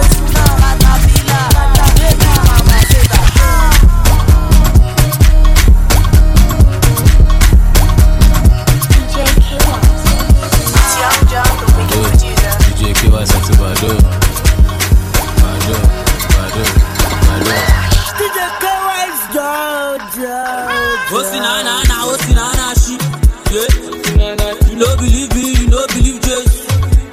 D: You no believe me, you no believe Jesus.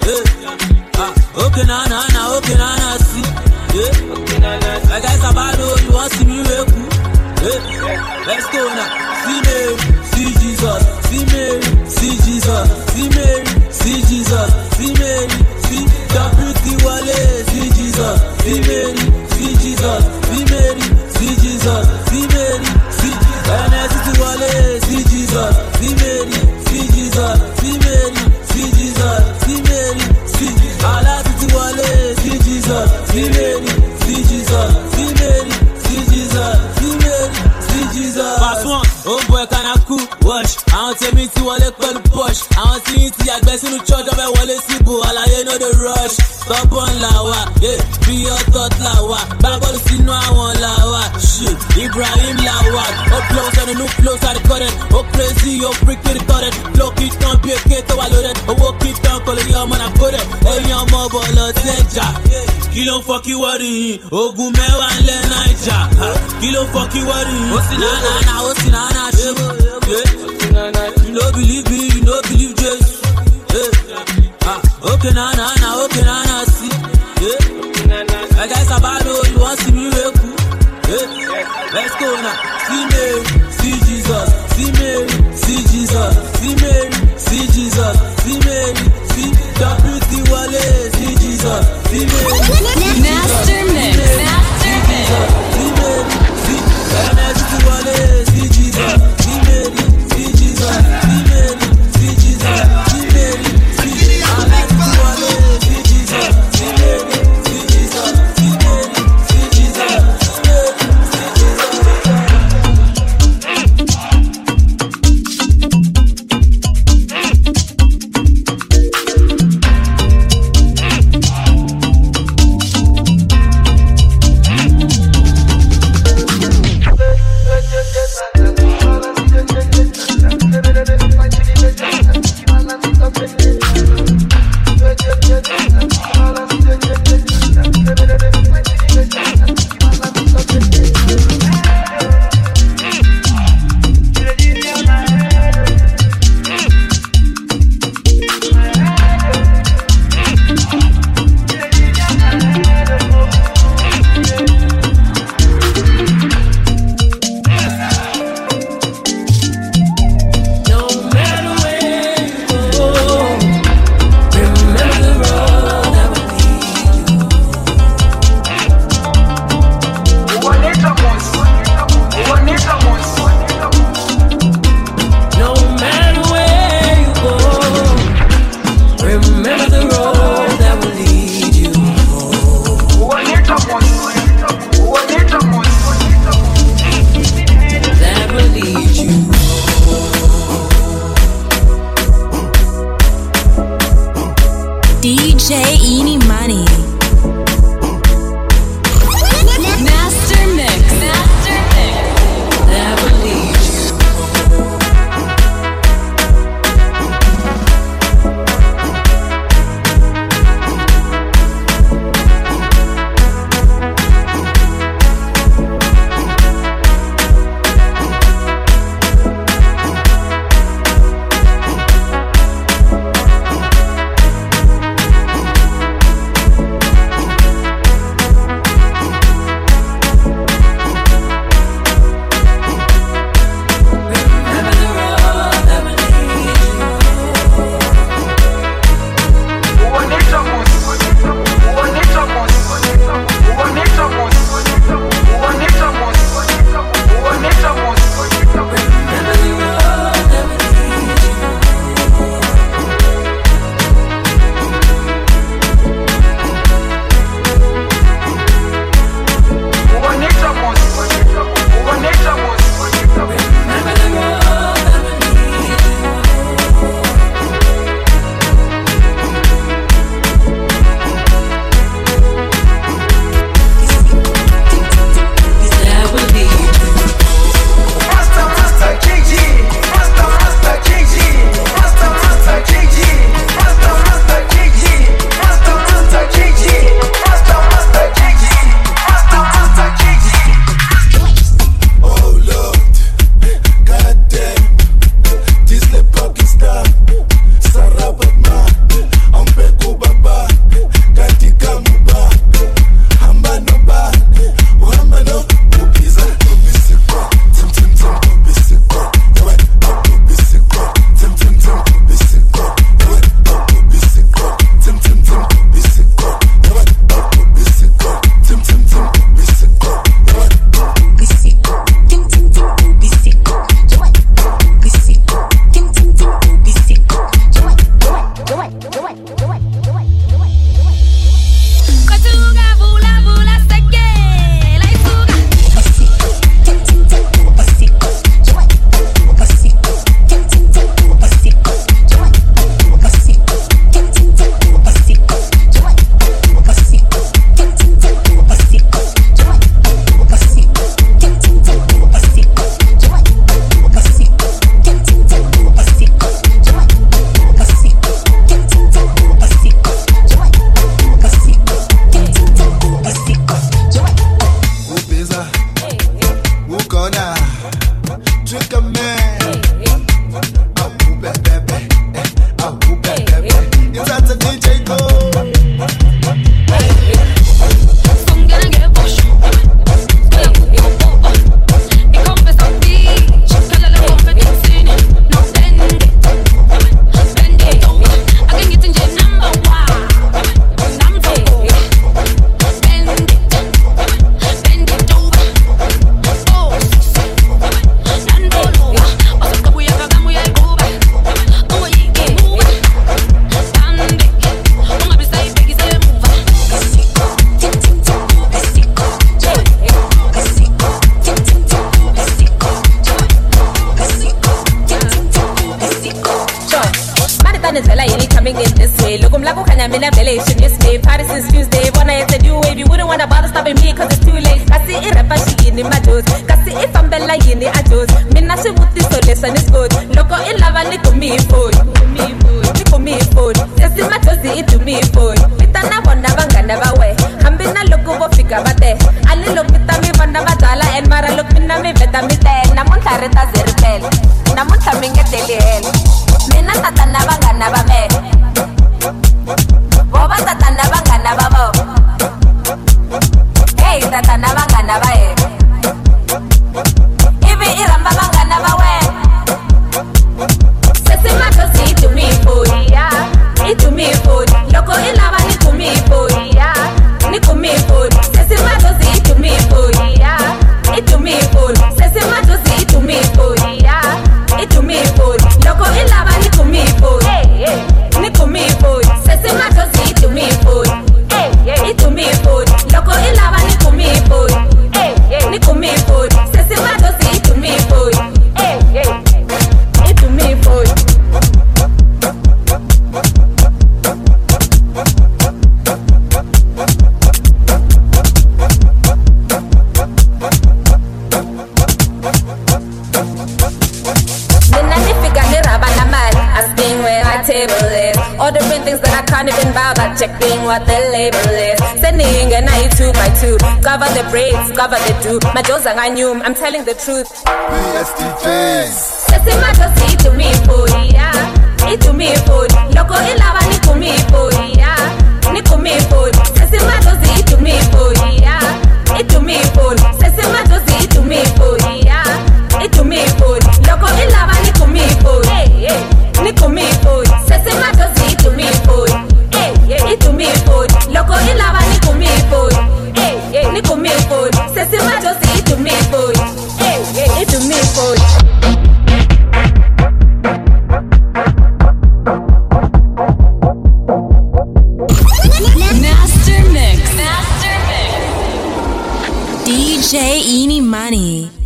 D: Okay, na, see. I guess Sabado, you want to see me real cool. Let's go now. See Mary, see Jesus. See Mary, see Jesus. See Mary, see Jesus. See Mary, see the pretty Wale. See Jesus. See Mary, see Jesus. See Mary, see Jesus. See Mary, see NSC Wale. See Jesus. See Mary, see Jesus. See Mary. àwọn tí ń ti àgbẹ̀ sínú church ọbẹ̀ wọlé síbò àlàyé no dey rush tọ́pọ̀ ńlá wa bí ọ̀tọ̀ là wà bábọ́ọ̀lù sínú àwọn là wà Ibrahim Lawal ó flow sẹ́nu new flow sáré current ó crazy ó freak to the current flow kì í tán bí èké tó wà loaded owó kì í tán kò lè yọ ọmọ náà kórè ẹ̀yìn ọmọ bọ̀ lọ sí ẹja kí ló ń fọ́ kí wọ́n rí yín ogun mẹ́wàá ńlẹ̀ Naija kí ló ń fọ́ kí wọ́n rí yín ó sì náà ó sì náà ṣe you no believe me you no believe Jesus okay na okay na see ẹ̀ka ìsàbálò you wan see me wake up. Let's go now. See Mary, see Jesus. See Mary, see Jesus. See Mary, see Jesus. See Mary, see WC Wale. See Jesus. See Mary, see
A: Master Mix.
D: See Jesus. See Mary, see WC Wale. See Jesus. See Mary, see Jesus. See Mary, see Jesus. See Mary, see WC Wale. See Jesus. See Mary, see Jesus. See Mary, see Jesus.
R: Venezuela, you coming in this way. Look, I'm like, I'm in a village, this way. Paris is Tuesday, when I said you wave, you wouldn't want to bother stopping me, cause it's too late. Kasi irapa she in my dose. Kasi if I'm bella in the adjust. Minna she with this so listen is good. Loco in lava, nico me food. Nico me food. Just in my toes, it to me food. Mitana wanda banga never way. Hambina loco go figure bate. Ali look mitami wanda batala and mara look minna me veta me ten. Namunta reta zerpel. Namunta minga teliel. Minna tatana banga never me. Boba tatana banga never bo. Hey tatana banga never eh. Ibi iramba banga never we. Sesi mato si to me food. Yeah, it to me food. Loco ilava ni to me food. Yeah, ni to me food. Sesi mato si to me food. Yeah, it to me food. Sesi mato si to me food. Yeah, it to me food. Loco ilava ni to me food. Ni to me food. Sesi mato si to me food. It to me food. Loco ilava ni to me food. Ni to me food. Sesi mato si to me food. It to me food. Ordering things that I can't even buy, but checking what the label is. Sending a night 2 by 2. Cover the braids, cover the do. My jaws are new, I'm telling the truth.
G: BSTJs.
R: Sesi mato si to me food, yeah. It to me food. Loco ilava ni to me food, yeah. Ni to me food. Sesi mato si to me food, yeah. It to me food. Sesi mato si to me food, yeah. It to me food. Loco ilava ni to me food, ni to me food. Sesi mato si to me food, it to me food. Loco ilava ni to me food, ni to me food. Sesi mato si to me food, it to me food.
A: Master Mix. DJ Eenie Money.